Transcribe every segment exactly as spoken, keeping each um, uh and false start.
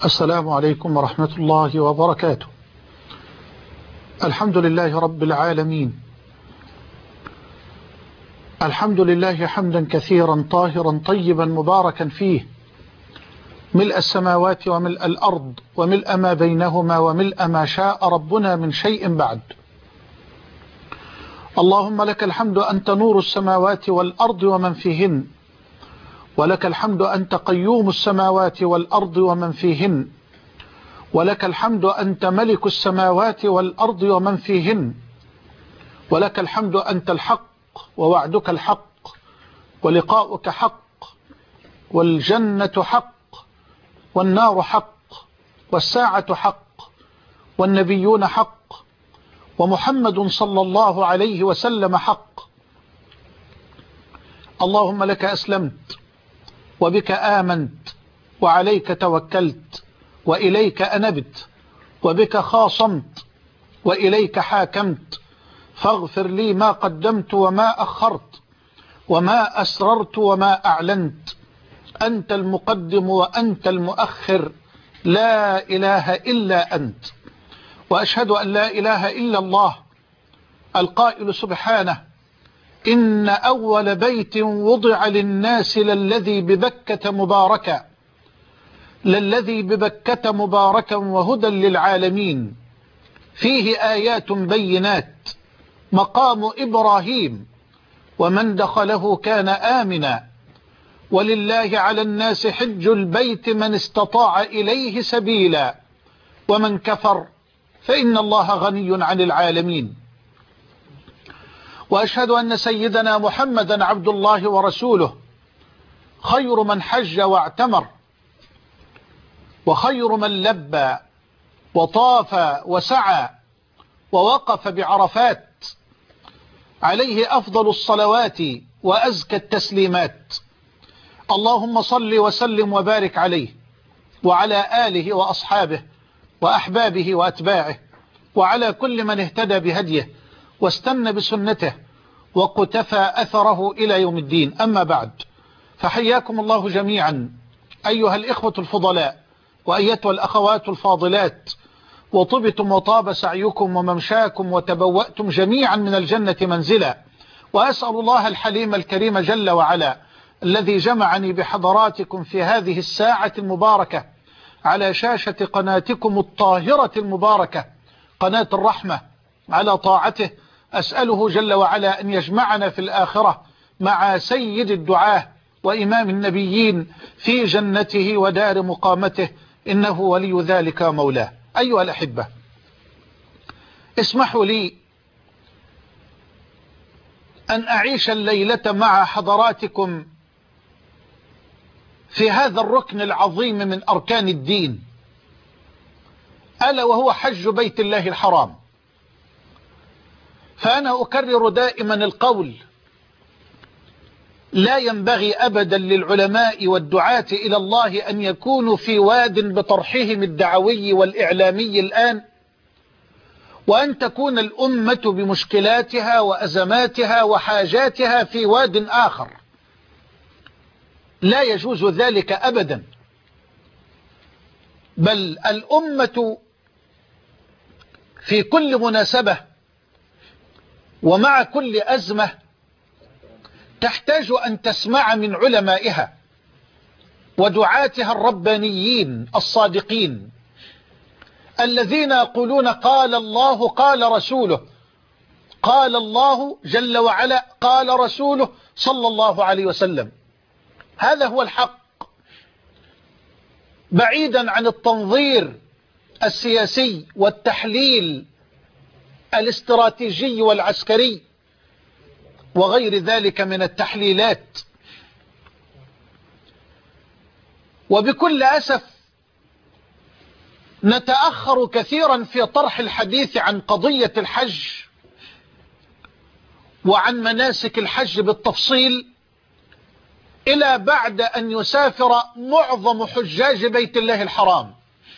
السلام عليكم ورحمة الله وبركاته. الحمد لله رب العالمين، الحمد لله حمدا كثيرا طاهرا طيبا مباركا فيه، ملء السماوات وملء الأرض وملء ما بينهما وملء ما شاء ربنا من شيء بعد. اللهم لك الحمد أنت نور السماوات والأرض ومن فيهن، ولك الحمد أنت قيوم السماوات والأرض ومن فيهن، ولك الحمد أنت ملك السماوات والأرض ومن فيهن، ولك الحمد أنت الحق ووعدك الحق ولقاؤك حق والجنة حق والنار حق والساعة حق والنبيون حق ومحمد صلى الله عليه وسلم حق. اللهم لك أسلمت وبك آمنت وعليك توكلت وإليك أنبت وبك خاصمت وإليك حاكمت، فاغفر لي ما قدمت وما أخرت وما أسررت وما أعلنت، أنت المقدم وأنت المؤخر، لا إله إلا أنت. وأشهد أن لا إله إلا الله القائل سبحانه: إن أول بيت وضع للناس للذي ببكة مباركا للذي ببكة مباركا وهدى للعالمين، فيه آيات بينات مقام إبراهيم، ومن دخله كان آمنا، ولله على الناس حج البيت من استطاع إليه سبيلا، ومن كفر فإن الله غني عن العالمين. وأشهد أن سيدنا محمدا عبد الله ورسوله، خير من حج واعتمر، وخير من لبى وطاف وسعى ووقف بعرفات، عليه أفضل الصلوات وأزكى التسليمات. اللهم صل وسلم وبارك عليه وعلى آله وأصحابه وأحبابه وأتباعه وعلى كل من اهتدى بهديه واستنى بسنته وقتفى أثره إلى يوم الدين. أما بعد، فحياكم الله جميعا أيها الإخوة الفضلاء وأيتها الأخوات الفاضلات، وطبتم وطاب سعيكم وممشاكم وتبوأتم جميعا من الجنة منزلا. وأسأل الله الحليم الكريم جل وعلا الذي جمعني بحضراتكم في هذه الساعة المباركة على شاشة قناتكم الطاهرة المباركة قناة الرحمة على طاعته، أسأله جل وعلا أن يجمعنا في الآخرة مع سيد الدعاة وإمام النبيين في جنته ودار مقامته، إنه ولي ذلك مولاه. أيها الأحبة، اسمحوا لي أن أعيش الليلة مع حضراتكم في هذا الركن العظيم من أركان الدين، ألا وهو حج بيت الله الحرام. فأنا أكرر دائما القول: لا ينبغي أبدا للعلماء والدعاة إلى الله أن يكونوا في واد بطرحهم الدعوي والإعلامي الآن، وأن تكون الأمة بمشكلاتها وأزماتها وحاجاتها في واد آخر. لا يجوز ذلك أبدا، بل الأمة في كل مناسبة ومع كل أزمة تحتاج أن تسمع من علمائها ودعاتها الربانيين الصادقين الذين يقولون: قال الله قال رسوله، قال الله جل وعلا قال رسوله صلى الله عليه وسلم. هذا هو الحق، بعيدا عن التنظير السياسي والتحليل الاستراتيجي والعسكري وغير ذلك من التحليلات. وبكل أسف نتأخر كثيرا في طرح الحديث عن قضية الحج وعن مناسك الحج بالتفصيل إلى بعد أن يسافر معظم حجاج بيت الله الحرام.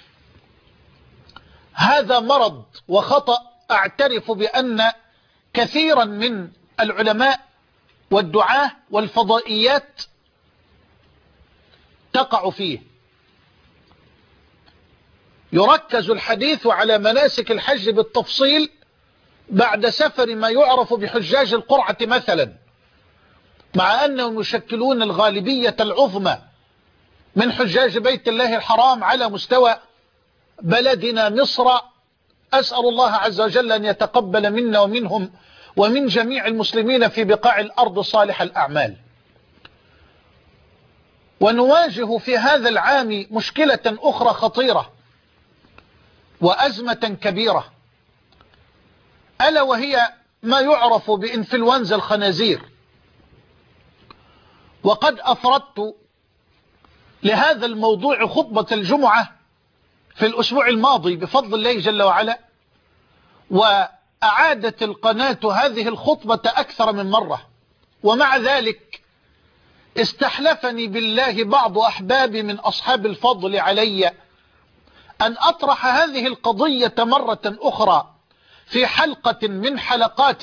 هذا مرض وخطأ أعترف بأن كثيرا من العلماء والدعاة والفضائيات تقع فيه. يركز الحديث على مناسك الحج بالتفصيل بعد سفر ما يعرف بحجاج القرعة مثلا، مع أنهم يشكلون الغالبية العظمى من حجاج بيت الله الحرام على مستوى بلدنا مصر. أسأل الله عز وجل أن يتقبل منا ومنهم ومن جميع المسلمين في بقاع الأرض صالح الأعمال. ونواجه في هذا العام مشكلة أخرى خطيرة وأزمة كبيرة، ألا وهي ما يعرف بإنفلونزا الخنازير. وقد أفردت لهذا الموضوع خطبة الجمعة في الأسبوع الماضي بفضل الله جل وعلا، وأعادت القناة هذه الخطبة أكثر من مرة، ومع ذلك استحلفني بالله بعض أحبابي من أصحاب الفضل علي أن أطرح هذه القضية مرة أخرى في حلقة من حلقات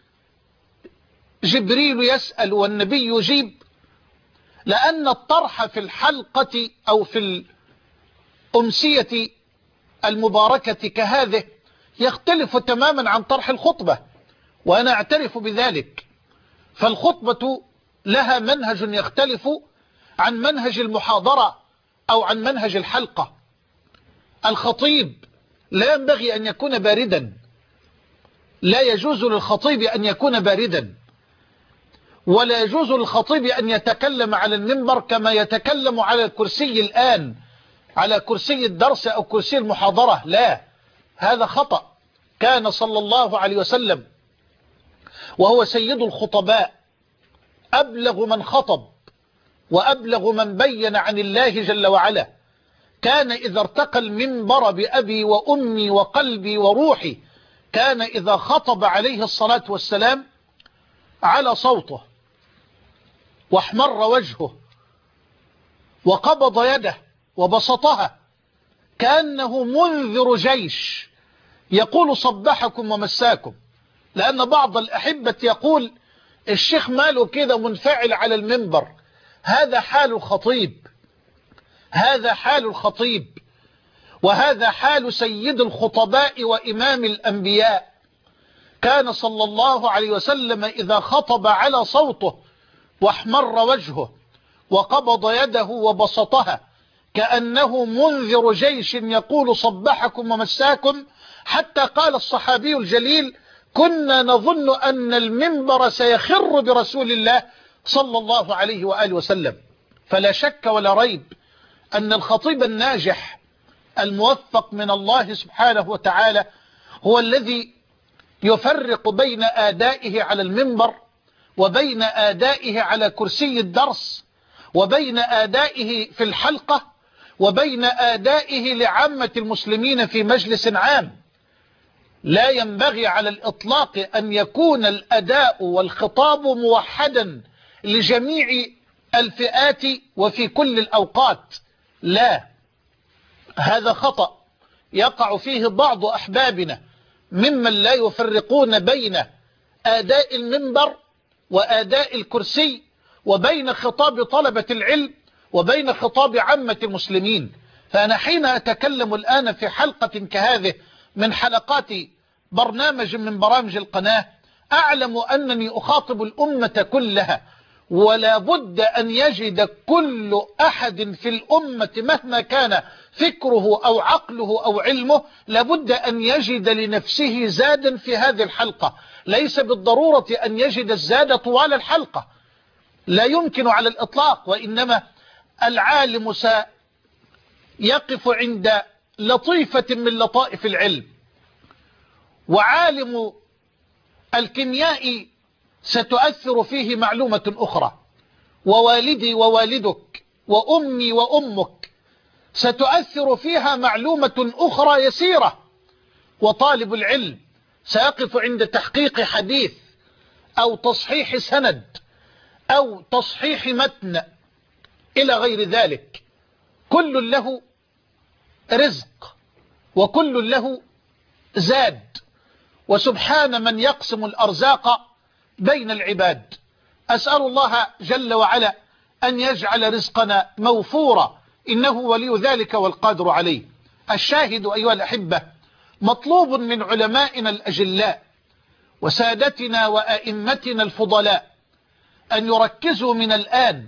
جبريل يسأل والنبي يجيب، لأن الطرح في الحلقة أو في الأمسية المباركة كهذه يختلف تماما عن طرح الخطبة، وأنا أعترف بذلك. فالخطبة لها منهج يختلف عن منهج المحاضرة أو عن منهج الحلقة. الخطيب لا ينبغي أن يكون باردا، لا يجوز للخطيب أن يكون باردا، ولا يجوز للخطيب أن يتكلم على المنبر كما يتكلم على الكرسي الآن، على كرسي الدرس أو كرسي المحاضرة. لا، هذا خطأ. كان صلى الله عليه وسلم وهو سيد الخطباء أبلغ من خطب وأبلغ من بين عن الله جل وعلا. كان إذا ارتقى المنبر بأبي وأمي وقلبي وروحي، كان إذا خطب عليه الصلاة والسلام على صوته واحمر وجهه وقبض يده وبسطها كأنه منذر جيش يقول صبحكم ومساكم. لأن بعض الأحبة يقول الشيخ ماله كده منفعل على المنبر. هذا حال الخطيب، هذا حال الخطيب، وهذا حال سيد الخطباء وإمام الأنبياء. كان صلى الله عليه وسلم إذا خطب على صوته واحمر وجهه وقبض يده وبسطها كأنه منذر جيش يقول صبحكم ومساكم، حتى قال الصحابي الجليل كنا نظن أن المنبر سيخر برسول الله صلى الله عليه وآله وسلم. فلا شك ولا ريب أن الخطيب الناجح الموفق من الله سبحانه وتعالى هو الذي يفرق بين آدائه على المنبر وبين آدائه على كرسي الدرس وبين آدائه في الحلقة وبين آدائه لعامة المسلمين في مجلس عام. لا ينبغي على الإطلاق أن يكون الأداء والخطاب موحدا لجميع الفئات وفي كل الأوقات. لا، هذا خطأ يقع فيه بعض أحبابنا ممن لا يفرقون بين آداء المنبر وآداء الكرسي وبين خطاب طلبة العلم وبين خطاب عامة المسلمين. فأنا حين أتكلم الآن في حلقة كهذه من حلقات برنامج من برامج القناة أعلم أنني أخاطب الأمة كلها، ولا بد أن يجد كل أحد في الأمة مهما كان فكره أو عقله أو علمه لابد أن يجد لنفسه زادا في هذه الحلقة. ليس بالضرورة أن يجد الزاد طوال الحلقة، لا يمكن على الإطلاق، وإنما العالم سيقف عند لطيفة من لطائف العلم، وعالم الكيمياء ستؤثر فيه معلومة أخرى، ووالدي ووالدك وأمي وأمك ستؤثر فيها معلومة أخرى يسيرة، وطالب العلم سيقف عند تحقيق حديث أو تصحيح سند أو تصحيح متن إلى غير ذلك. كل له رزق وكل له زاد، وسبحان من يقسم الأرزاق بين العباد. أسأل الله جل وعلا أن يجعل رزقنا موفورا، إنه ولي ذلك والقادر عليه. الشاهد أيها الأحبة، مطلوب من علمائنا الأجلاء وسادتنا وأئمتنا الفضلاء أن يركزوا من الآن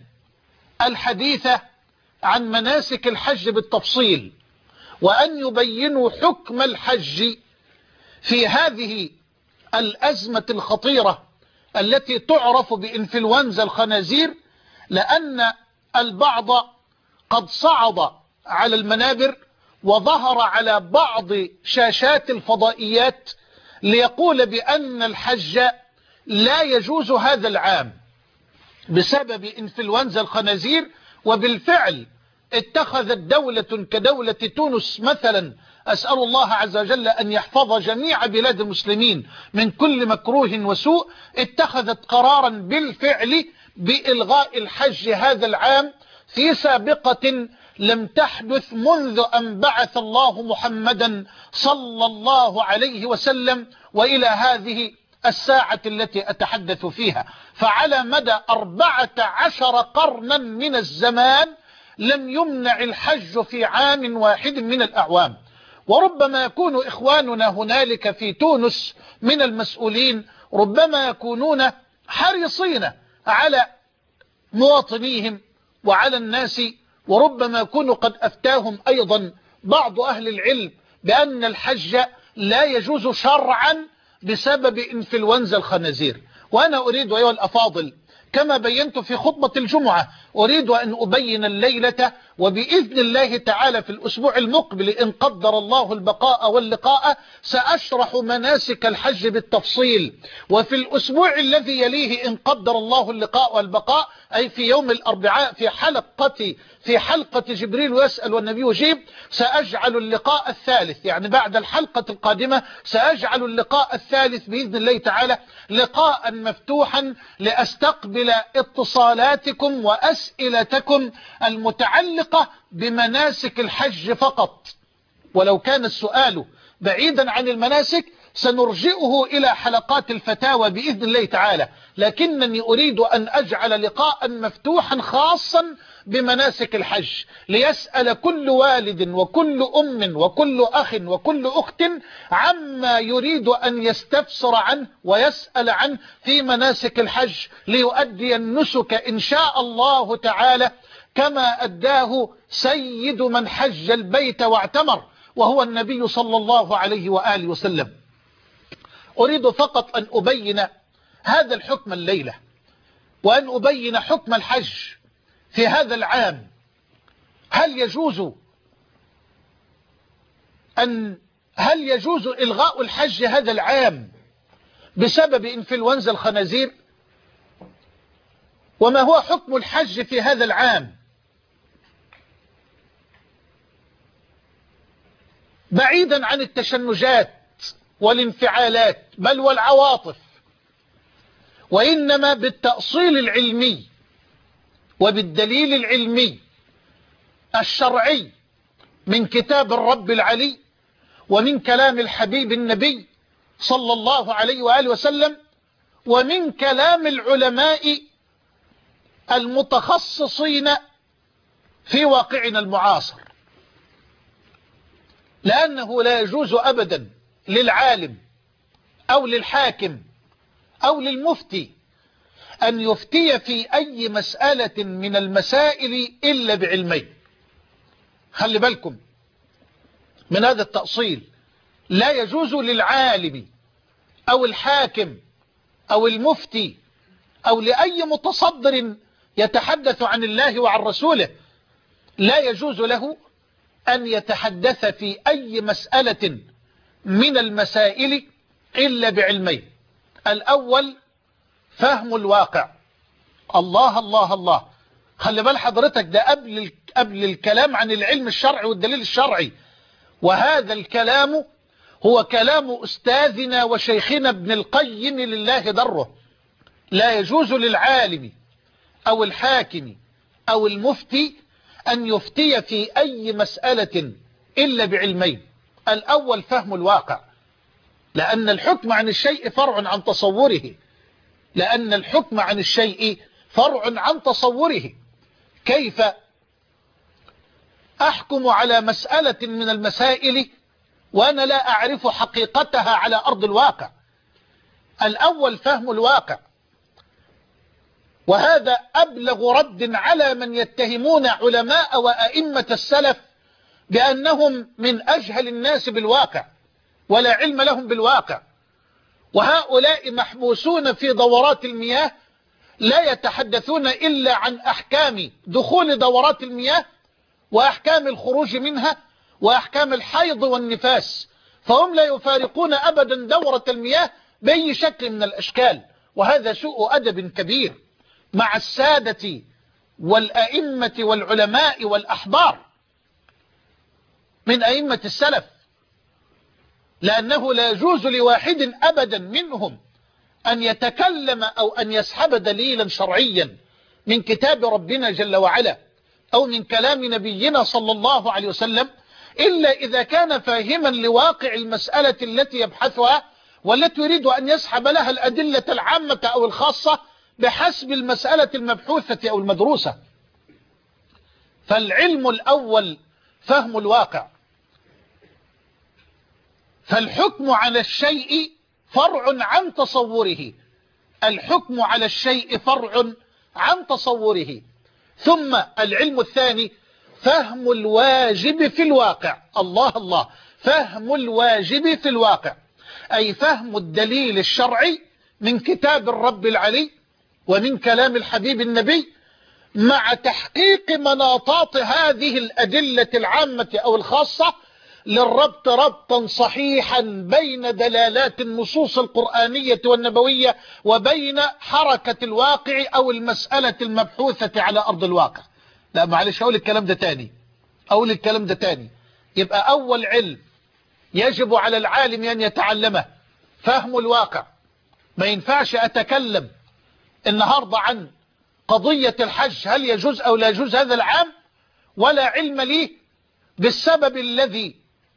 الحديث عن مناسك الحج بالتفصيل، وأن يبينوا حكم الحج في هذه الأزمة الخطيرة التي تعرف بإنفلونزا الخنازير، لأن البعض قد صعد على المنابر وظهر على بعض شاشات الفضائيات ليقول بأن الحج لا يجوز هذا العام بسبب إنفلونزا الخنازير. وبالفعل اتخذت دولة كدولة تونس مثلا، أسأل الله عز وجل أن يحفظ جميع بلاد المسلمين من كل مكروه وسوء، اتخذت قرارا بالفعل بإلغاء الحج هذا العام في سابقة لم تحدث منذ أن بعث الله محمدا صلى الله عليه وسلم وإلى هذه الساعة التي أتحدث فيها. فعلى مدى أربعة عشر قرنا من الزمان لم يمنع الحج في عام واحد من الأعوام. وربما يكون إخواننا هنالك في تونس من المسؤولين ربما يكونون حريصين على مواطنيهم وعلى الناس، وربما يكون قد أفتاهم أيضا بعض أهل العلم بأن الحج لا يجوز شرعا بسبب إنفلونزا الخنازير. وأنا أريد أيها الأفاضل كما بينت في خطبة الجمعة، أريد أن أبين الليلة وبإذن الله تعالى في الأسبوع المقبل إن قدر الله البقاء واللقاء سأشرح مناسك الحج بالتفصيل. وفي الأسبوع الذي يليه إن قدر الله اللقاء والبقاء أي في يوم الأربعاء في حلقة في حلقة جبريل يسأل والنبي يجيب سأجعل اللقاء الثالث، يعني بعد الحلقة القادمة سأجعل اللقاء الثالث بإذن الله تعالى لقاء مفتوحا لأستقبل اتصالاتكم وأسئلتكم المتعلقة بمناسك الحج فقط. ولو كان السؤال بعيدا عن المناسك سنرجئه إلى حلقات الفتاوى بإذن الله تعالى، لكنني أريد أن أجعل لقاء مفتوحا خاصا بمناسك الحج ليسأل كل والد وكل أم وكل أخ وكل أخت عما يريد أن يستفسر عنه ويسأل عنه في مناسك الحج ليؤدي النسك إن شاء الله تعالى كما أداه سيد من حج البيت واعتمر وهو النبي صلى الله عليه وآله وسلم. أريد فقط أن أبين هذا الحكم الليلة، وأن أبين حكم الحج في هذا العام. هل يجوز أن هل يجوز إلغاء الحج هذا العام بسبب إنفلونزا الخنازير؟ وما هو حكم الحج في هذا العام؟ بعيدا عن التشنجات والانفعالات بل والعواطف، وإنما بالتأصيل العلمي وبالدليل العلمي الشرعي من كتاب الرب العلي ومن كلام الحبيب النبي صلى الله عليه وآله وسلم ومن كلام العلماء المتخصصين في واقعنا المعاصر. لأنه لا يجوز أبدا للعالم أو للحاكم أو للمفتي أن يفتي في أي مسألة من المسائل إلا بعلمين. خلي بالكم من هذا التأصيل، لا يجوز للعالم أو الحاكم أو المفتي أو لأي متصدر يتحدث عن الله وعن رسوله، لا يجوز له أن يتحدث في أي مسألة من المسائل إلا بعلمين. الأول فهم الواقع. الله الله الله، خلي بال حضرتك ده قبل قبل الكلام عن العلم الشرعي والدليل الشرعي، وهذا الكلام هو كلام أستاذنا وشيخنا ابن القيم لله دره. لا يجوز للعالم أو الحاكم أو المفتي أن يفتي في أي مسألة إلا بعلمين. الأول فهم الواقع، لأن الحكم عن الشيء فرع عن تصوره لأن الحكم عن الشيء فرع عن تصوره. كيف أحكم على مسألة من المسائل وأنا لا أعرف حقيقتها على أرض الواقع. الأول فهم الواقع، وهذا أبلغ رد على من يتهمون علماء وأئمة السلف بأنهم من أجهل الناس بالواقع ولا علم لهم بالواقع. وهؤلاء محبوسون في دورات المياه لا يتحدثون إلا عن أحكام دخول دورات المياه وأحكام الخروج منها وأحكام الحيض والنفاس، فهم لا يفارقون أبدا دورة المياه بأي شكل من الأشكال. وهذا سوء أدب كبير مع السادة والأئمة والعلماء والأحبار من أئمة السلف، لأنه لا يجوز لواحد أبدا منهم أن يتكلم أو أن يسحب دليلا شرعيا من كتاب ربنا جل وعلا أو من كلام نبينا صلى الله عليه وسلم إلا إذا كان فاهما لواقع المسألة التي يبحثها والتي يريد أن يسحب لها الأدلة العامة أو الخاصة بحسب المسألة المبحوثة أو المدروسة. فالعلم الأول فهم الواقع. فالحكم على الشيء فرع عن تصوره، الحكم على الشيء فرع عن تصوره. ثم العلم الثاني فهم الواجب في الواقع. الله الله، فهم الواجب في الواقع، أي فهم الدليل الشرعي من كتاب الرب العلي ومن كلام الحبيب النبي مع تحقيق مناطات هذه الأدلة العامة أو الخاصة للربط ربطا صحيحا بين دلالات النصوص القرآنية والنبوية وبين حركة الواقع أو المسألة المبحوثة على أرض الواقع. لا معلش، أقول الكلام ده تاني أقول الكلام ده تاني يبقى أول علم يجب على العالم أن يتعلمه فهم الواقع. ما ينفعش أتكلم النهاردة عن قضية الحج هل يجوز أو لا يجوز هذا العام ولا علم لي بالسبب الذي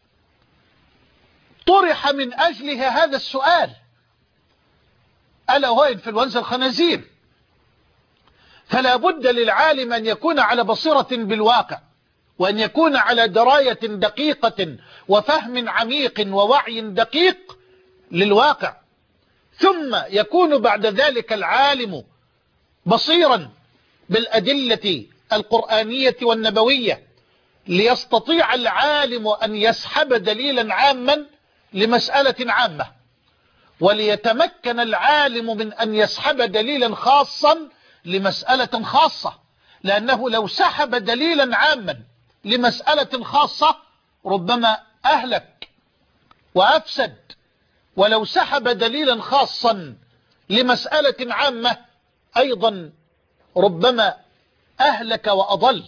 طرح من أجله هذا السؤال، ألا هو إنفلونزا الخنازير. فلا بد للعالم أن يكون على بصيرة بالواقع وأن يكون على دراية دقيقة وفهم عميق ووعي دقيق للواقع، ثم يكون بعد ذلك العالم بصيرا بالأدلة القرآنية والنبوية ليستطيع العالم أن يسحب دليلا عاما لمسألة عامة، وليتمكن العالم من أن يسحب دليلا خاصا لمسألة خاصة، لأنه لو سحب دليلا عاما لمسألة خاصة ربما أهلك وأفسد، ولو سحب دليلا خاصا لمسألة عامة أيضا ربما أهلك وأضل.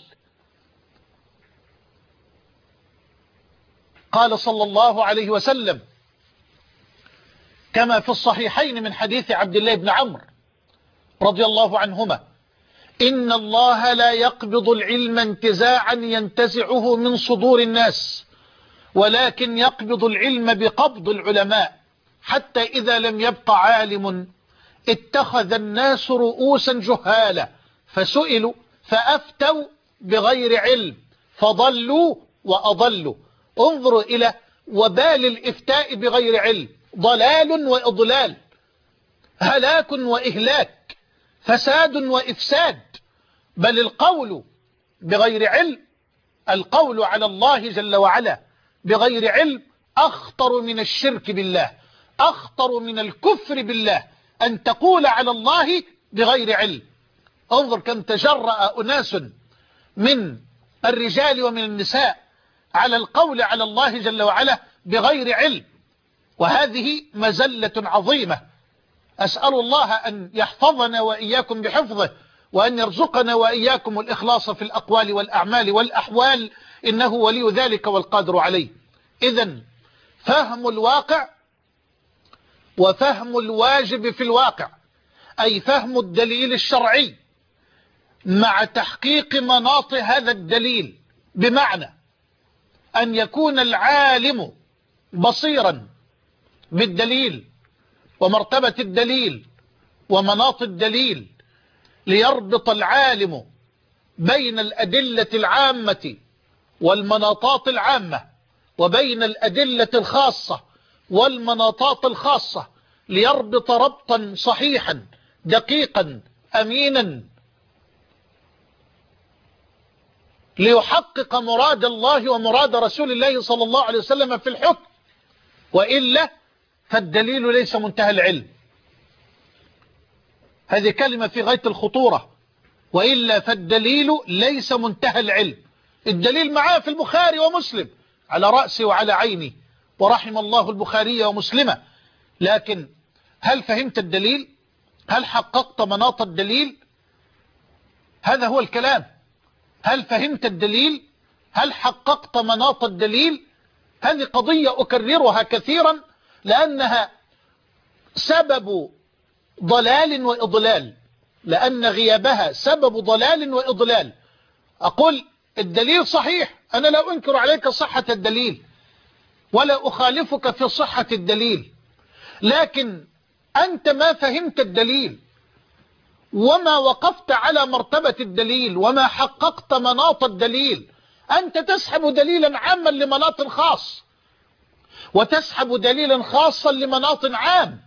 قال صلى الله عليه وسلم كما في الصحيحين من حديث عبد الله بن عمرو رضي الله عنهما: إن الله لا يقبض العلم انتزاعا ينتزعه من صدور الناس، ولكن يقبض العلم بقبض العلماء، حتى إذا لم يبق عالم اتخذ الناس رؤوسا جهالا فسئلوا فأفتوا بغير علم فضلوا وأضلوا. انظروا إلى وبال الإفتاء بغير علم: ضلال وإضلال، هلاك وإهلاك، فساد وإفساد. بل القول بغير علم، القول على الله جل وعلا بغير علم أخطر من الشرك بالله، أخطر من الكفر بالله، أن تقول على الله بغير علم. انظر كم تجرأ أناس من الرجال ومن النساء على القول على الله جل وعلا بغير علم، وهذه مزلة عظيمة. أسأل الله أن يحفظنا وإياكم بحفظه، وأن يرزقنا وإياكم الإخلاص في الأقوال والأعمال والأحوال، إنه ولي ذلك والقادر عليه. إذن فهم الواقع وفهم الواجب في الواقع، أي فهم الدليل الشرعي مع تحقيق مناط هذا الدليل، بمعنى أن يكون العالم بصيرا بالدليل ومرتبة الدليل ومناط الدليل، ليربط العالم بين الأدلة العامة والمناطات العامة وبين الأدلة الخاصة والمناطات الخاصة ليربط ربطا صحيحا دقيقا أمينا ليحقق مراد الله ومراد رسول الله صلى الله عليه وسلم في الحكم، وإلا فالدليل ليس منتهى العلم. هذه كلمة في غاية الخطورة، وإلا فالدليل ليس منتهى العلم. الدليل معاه في البخاري ومسلم على رأسي وعلى عيني، ورحم الله البخاري ومسلمة، لكن هل فهمت الدليل؟ هل حققت مناط الدليل؟ هذا هو الكلام. هل فهمت الدليل؟ هل حققت مناط الدليل؟ هذه قضية أكررها كثيرا لأنها سبب ضلال وإضلال، لأن غيابها سبب ضلال وإضلال. أقول الدليل صحيح، أنا لا أنكر عليك صحة الدليل ولا أخالفك في صحة الدليل، لكن أنت ما فهمت الدليل وما وقفت على مرتبة الدليل وما حققت مناط الدليل. أنت تسحب دليلا عاما لمناط خاص، وتسحب دليلا خاصا لمناط عام،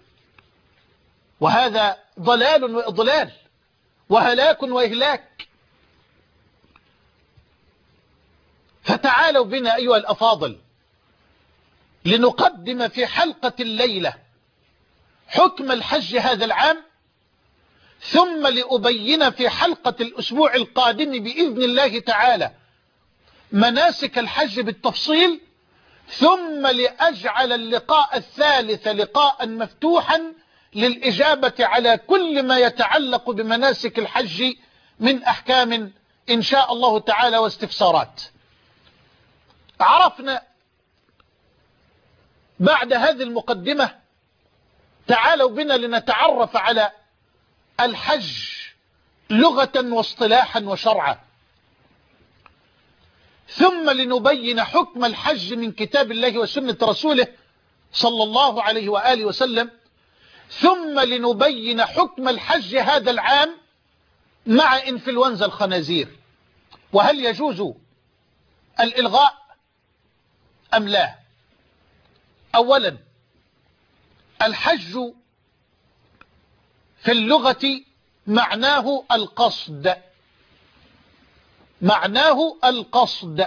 وهذا ضلال وإضلال وهلاك وإهلاك. فتعالوا بنا أيها الأفاضل لنقدم في حلقة الليلة حكم الحج هذا العام، ثم لأبين في حلقة الأسبوع القادم بإذن الله تعالى مناسك الحج بالتفصيل، ثم لأجعل اللقاء الثالث لقاء مفتوحا للإجابة على كل ما يتعلق بمناسك الحج من أحكام إن شاء الله تعالى واستفسارات. عرفنا بعد هذه المقدمة، تعالوا بنا لنتعرف على الحج لغة واصطلاحا وشرعا، ثم لنبين حكم الحج من كتاب الله وسنة رسوله صلى الله عليه وآله وسلم، ثم لنبين حكم الحج هذا العام مع إنفلونزا الخنازير، وهل يجوز الإلغاء أم لا. أولا، الحج في اللغة معناه القصد، معناه القصد.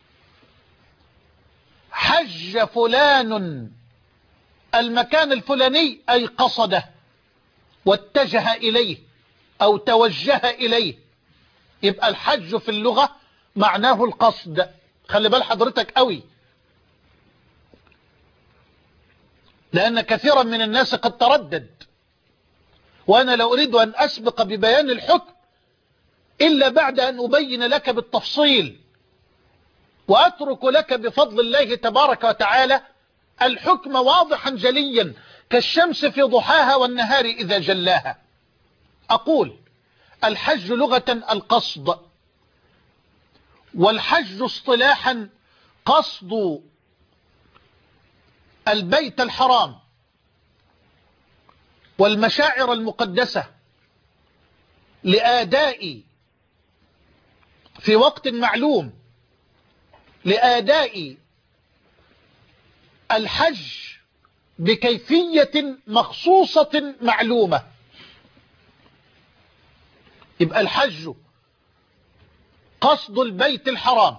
حج فلان المكان الفلاني أي قصده واتجه إليه أو توجه إليه، يبقى الحج في اللغة معناه القصد. خلي بال حضرتك قوي، لأن كثيرا من الناس قد تردد، وأنا لا أريد أن أسبق ببيان الحكم إلا بعد أن أبين لك بالتفصيل، وأترك لك بفضل الله تبارك وتعالى الحكم واضحا جليا كالشمس في ضحاها والنهار إذا جلاها. أقول الحج لغة القصد، والحج اصطلاحا قصد البيت الحرام والمشاعر المقدسة لأداء في وقت معلوم لأداء الحج بكيفية مخصوصة معلومة. يبقى الحج قصد البيت الحرام،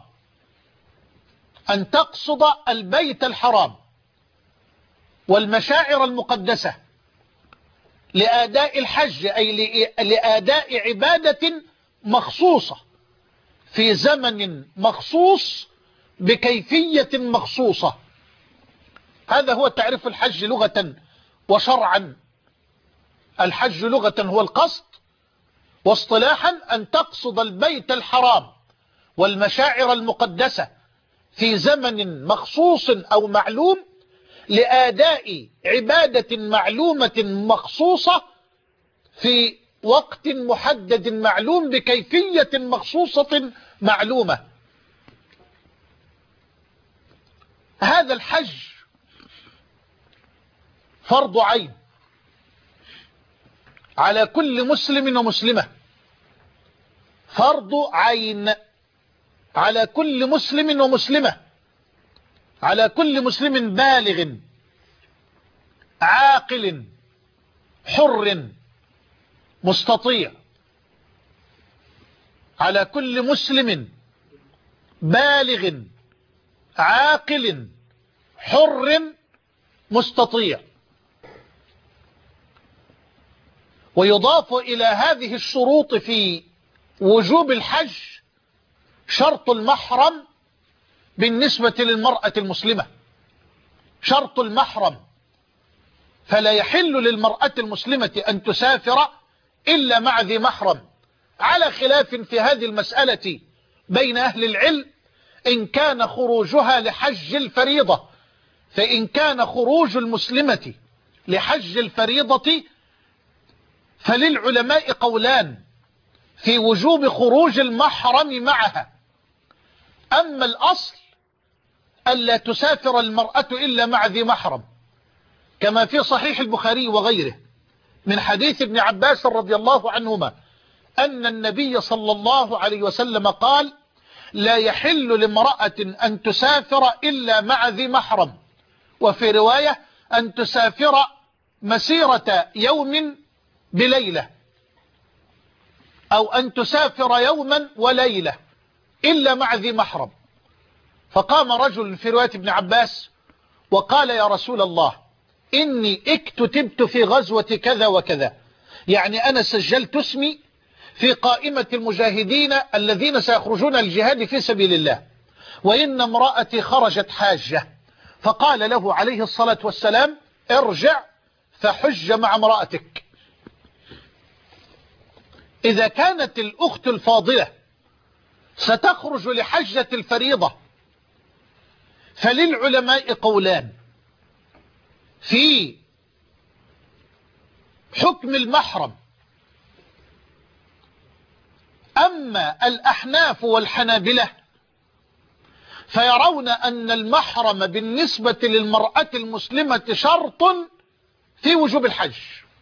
أن تقصد البيت الحرام والمشاعر المقدسة لأداء الحج، أي لأداء عبادة مخصوصة في زمن مخصوص بكيفية مخصوصة. هذا هو تعريف الحج لغة وشرعا. الحج لغة هو القصد، واصطلاحا أن تقصد البيت الحرام والمشاعر المقدسة في زمن مخصوص أو معلوم لأداء عبادة معلومة مخصوصة في وقت محدد معلوم بكيفية مخصوصة معلومة. هذا الحج فرض عين على كل مسلم ومسلمة، فرض عين على كل مسلم ومسلمة، على كل مسلم بالغ عاقل حر مستطيع، على كل مسلم بالغ عاقل حر مستطيع. ويضاف إلى هذه الشروط في وجوب الحج شرط المحرم بالنسبة للمرأة المسلمة، شرط المحرم، فلا يحل للمرأة المسلمة أن تسافر إلا مع ذي محرم، على خلاف في هذه المسألة بين أهل العلم إن كان خروجها لحج الفريضة. فإن كان خروج المسلمة لحج الفريضة فللعلماء قولان في وجوب خروج المحرم معها. أما الأصل ألا تسافر المرأة إلا مع ذي محرم، كما في صحيح البخاري وغيره من حديث ابن عباس رضي الله عنهما أن النبي صلى الله عليه وسلم قال: لا يحل لامرأة أن تسافر إلا مع ذي محرم، وفي رواية أن تسافر مسيرة يوم بليلة، أو أن تسافر يوما وليلة إلا مع ذي محرم. فقام رجل في رواية ابن عباس وقال: يا رسول الله، إني اكتتبت في غزوة كذا وكذا، يعني أنا سجلت اسمي في قائمة المجاهدين الذين سيخرجون الجهاد في سبيل الله، وإن امرأتي خرجت حاجة. فقال له عليه الصلاة والسلام: ارجع فحج مع امرأتك. إذا كانت الأخت الفاضلة ستخرج لحجة الفريضة فللعلماء قولان في حكم المحرم. أما الأحناف والحنابلة فيرون أن المحرم بالنسبة للمرأة المسلمة شرط في وجوب الحج.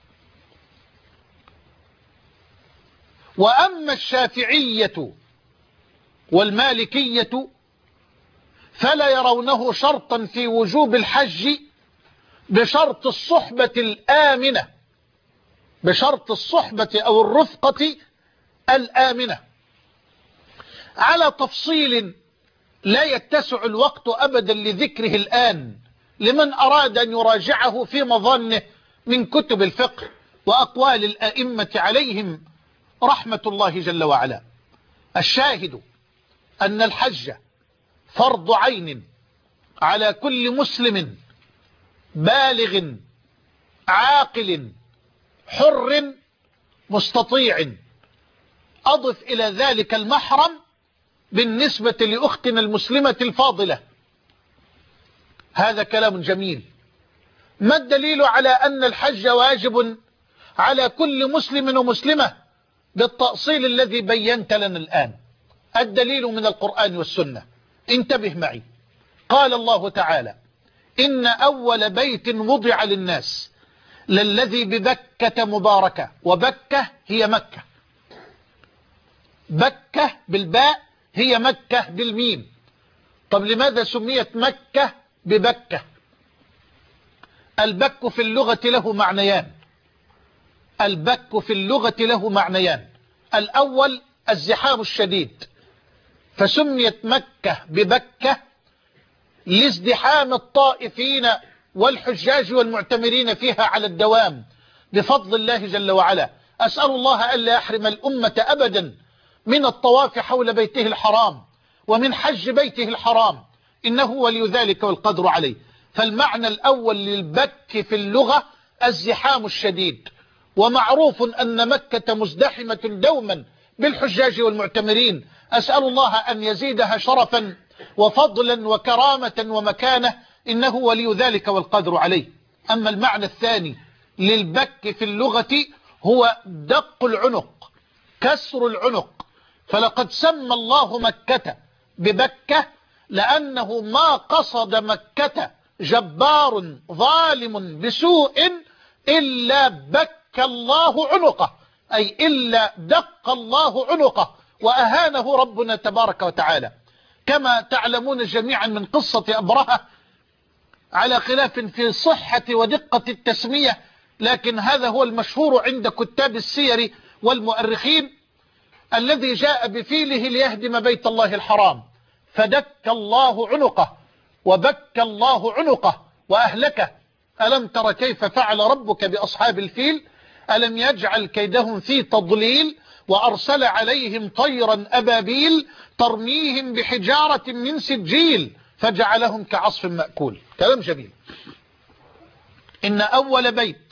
وأما الشافعية والمالكية فلا يرونه شرطا في وجوب الحج بشرط الصحبة الآمنة، بشرط الصحبة أو الرفقة الآمنة، على تفصيل لا يتسع الوقت أبدا لذكره الآن لمن أراد أن يراجعه في مظنه من كتب الفقه وأقوال الأئمة عليهم رحمة الله جل وعلا. الشاهد أن الحج فرض عين على كل مسلم بالغ عاقل حر مستطيع. أضف إلى ذلك المحرم بالنسبة لأختنا المسلمة الفاضلة. هذا كلام جميل. ما الدليل على أن الحج واجب على كل مسلم ومسلمة بالتأصيل الذي بينت لنا الآن؟ الدليل من القرآن والسنة. انتبه معي. قال الله تعالى: إن أول بيت وضع للناس للذي ببكة مباركة. وبكة هي مكة، بكة بالباء هي مكة بالميم. طب لماذا سميت مكة ببكة؟ البك في اللغة له معنيان، البك في اللغة له معنيان. الأول الزحام الشديد، فسميت مكة ببكة لازدحام الطائفين والحجاج والمعتمرين فيها على الدوام بفضل الله جل وعلا. أسأل الله ألا يحرم الأمة أبدا من الطواف حول بيته الحرام ومن حج بيته الحرام، إنه ولي ذلك والقدر عليه. فالمعنى الأول للبك في اللغة الزحام الشديد، ومعروف أن مكة مزدحمة دوما بالحجاج والمعتمرين. أسأل الله أن يزيدها شرفا وفضلا وكرامة ومكانة، إنه ولي ذلك والقدر عليه. أما المعنى الثاني للبك في اللغة هو دق العنق، كسر العنق. فلقد سمى الله مكة ببكة لأنه ما قصد مكة جبار ظالم بسوء إلا بك الله عنقه، أي إلا دق الله عنقه وأهانه ربنا تبارك وتعالى، كما تعلمون جميعا من قصة أبرهة، على خلاف في صحة ودقة التسمية، لكن هذا هو المشهور عند كتاب السير والمؤرخين، الذي جاء بفيله ليهدم بيت الله الحرام، فدك الله عنقه وبك الله عنقه وأهلكه. ألم تر كيف فعل ربك بأصحاب الفيل؟ ألم يجعل كيدهم في تضليل وأرسل عليهم طيرا أبابيل ترميهم بحجارة من سجيل فجعلهم كعصف مأكول. كلام جميل. إن أول بيت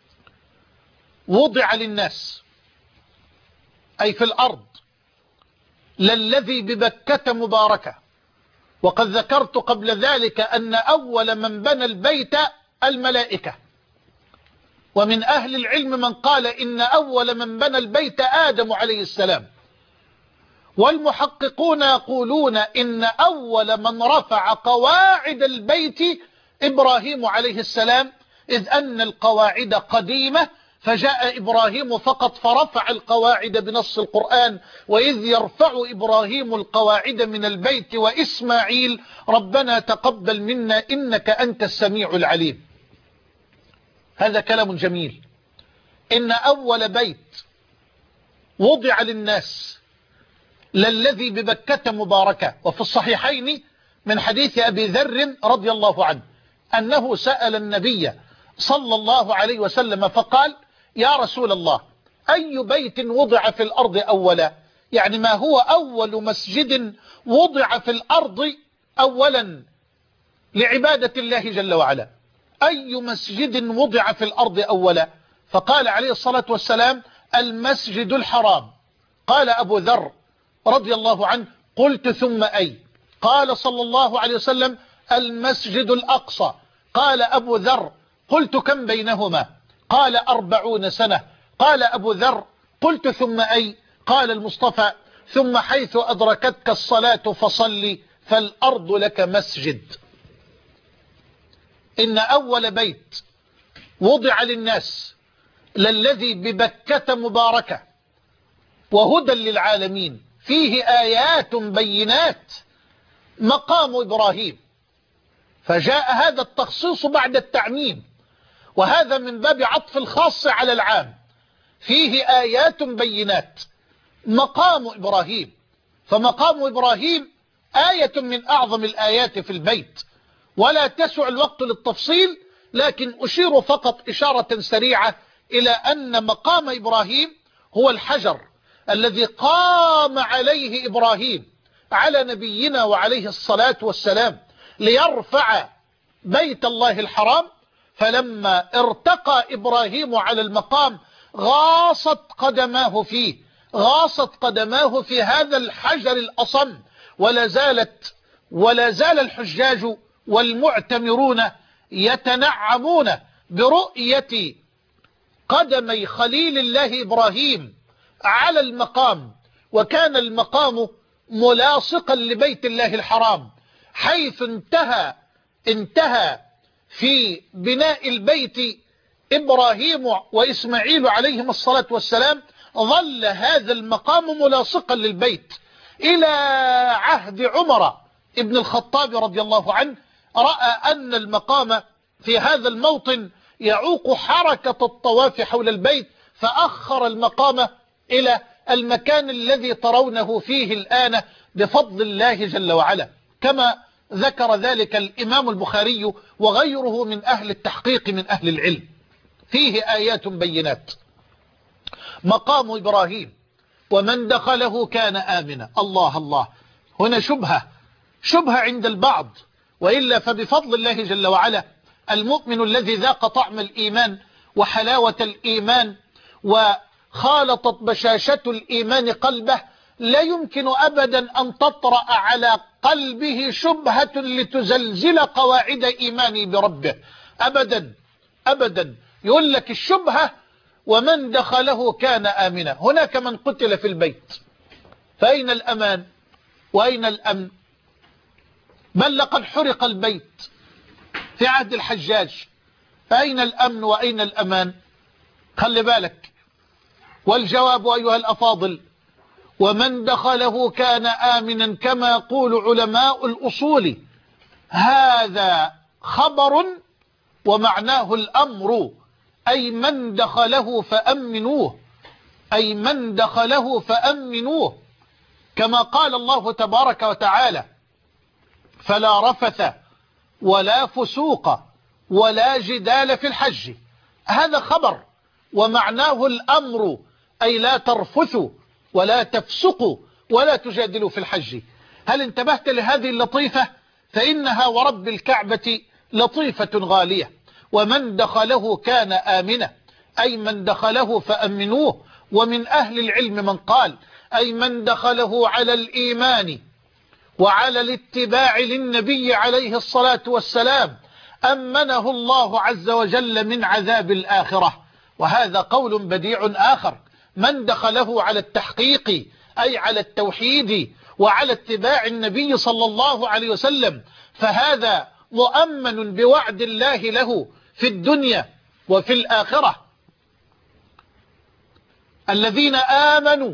وضع للناس أي في الأرض للذي ببكة مباركة، وقد ذكرت قبل ذلك أن أول من بنى البيت الملائكة، ومن أهل العلم من قال إن أول من بنى البيت آدم عليه السلام، والمحققون يقولون إن أول من رفع قواعد البيت إبراهيم عليه السلام، إذ أن القواعد قديمة، فجاء إبراهيم فقط فرفع القواعد بنص القرآن، وإذ يرفع إبراهيم القواعد من البيت وإسماعيل ربنا تقبل منا إنك أنت السميع العليم. هذا كلام جميل. إن أول بيت وضع للناس للذي ببكة مباركة، وفي الصحيحين من حديث أبي ذر رضي الله عنه أنه سأل النبي صلى الله عليه وسلم فقال: يا رسول الله، أي بيت وضع في الأرض أولا؟ يعني ما هو أول مسجد وضع في الأرض أولا لعبادة الله جل وعلا؟ أي مسجد وضع في الأرض أولا؟ فقال عليه الصلاة والسلام: المسجد الحرام. قال أبو ذر رضي الله عنه: قلت ثم أي؟ قال صلى الله عليه وسلم: المسجد الأقصى. قال أبو ذر: قلت كم بينهما؟ قال أربعون سنة. قال أبو ذر: قلت ثم أي؟ قال المصطفى: ثم حيث أدركتك الصلاة فصلي فالأرض لك مسجد. إن أول بيت وضع للناس للذي ببكة مباركة وهدى للعالمين فيه آيات بينات مقام إبراهيم، فجاء هذا التخصيص بعد التعميم، وهذا من باب عطف الخاص على العام. فيه آيات بينات مقام إبراهيم، فمقام إبراهيم آية من أعظم الآيات في البيت، ولا تسع الوقت للتفصيل، لكن أشير فقط إشارة سريعة إلى أن مقام إبراهيم هو الحجر الذي قام عليه إبراهيم على نبينا وعليه الصلاة والسلام ليرفع بيت الله الحرام. فلما ارتقى إبراهيم على المقام غاصت قدماه فيه غاصت قدماه في هذا الحجر الأصم، ولا زالت ولا زال الحجاج والمعتمرون يتنعمون برؤية قدمي خليل الله إبراهيم على المقام. وكان المقام ملاصقا لبيت الله الحرام، حيث انتهى انتهى في بناء البيت إبراهيم وإسماعيل عليهم الصلاة والسلام، ظل هذا المقام ملاصقا للبيت إلى عهد عمر ابن الخطاب رضي الله عنه. رأى أن المقام في هذا الموطن يعوق حركة الطواف حول البيت، فأخر المقام إلى المكان الذي ترونه فيه الآن بفضل الله جل وعلا، كما ذكر ذلك الإمام البخاري وغيره من أهل التحقيق من أهل العلم. فيه آيات بينات مقام إبراهيم ومن دخله كان آمنا. الله الله، هنا شبهة شبهة عند البعض، وإلا فبفضل الله جل وعلا المؤمن الذي ذاق طعم الإيمان وحلاوة الإيمان وخالطت بشاشة الإيمان قلبه لا يمكن أبدا أن تطرأ على قلبه شبهة لتزلزل قواعد إيمانه بربه أبدا أبدا. يقول لك الشبهة ومن دخله كان آمنا. هناك من قتل في البيت، فأين الأمان وأين الأمن؟ بل لقد حرق البيت في عهد الحجاج، فأين الأمن وأين الأمان؟ خلي بالك. والجواب أيها الأفاضل، ومن دخله كان آمنا كما يقول علماء الأصول. هذا خبر ومعناه الأمر، أي من دخله فأمنوه، أي من دخله فأمنوه، كما قال الله تبارك وتعالى: فلا رفث ولا فسوق ولا جدال في الحج. هذا خبر ومعناه الأمر، أي لا ترفثوا ولا تفسقوا ولا تجادلوا في الحج. هل انتبهت لهذه اللطيفة؟ فإنها ورب الكعبة لطيفة غالية. ومن دخله كان آمنا، أي من دخله فأمنوه. ومن أهل العلم من قال: أي من دخله على الإيمان وعلى الاتباع للنبي عليه الصلاة والسلام أمنه الله عز وجل من عذاب الآخرة. وهذا قول بديع آخر: من دخله على التحقيق، أي على التوحيد وعلى اتباع النبي صلى الله عليه وسلم، فهذا مؤمن بوعد الله له في الدنيا وفي الآخرة. الذين آمنوا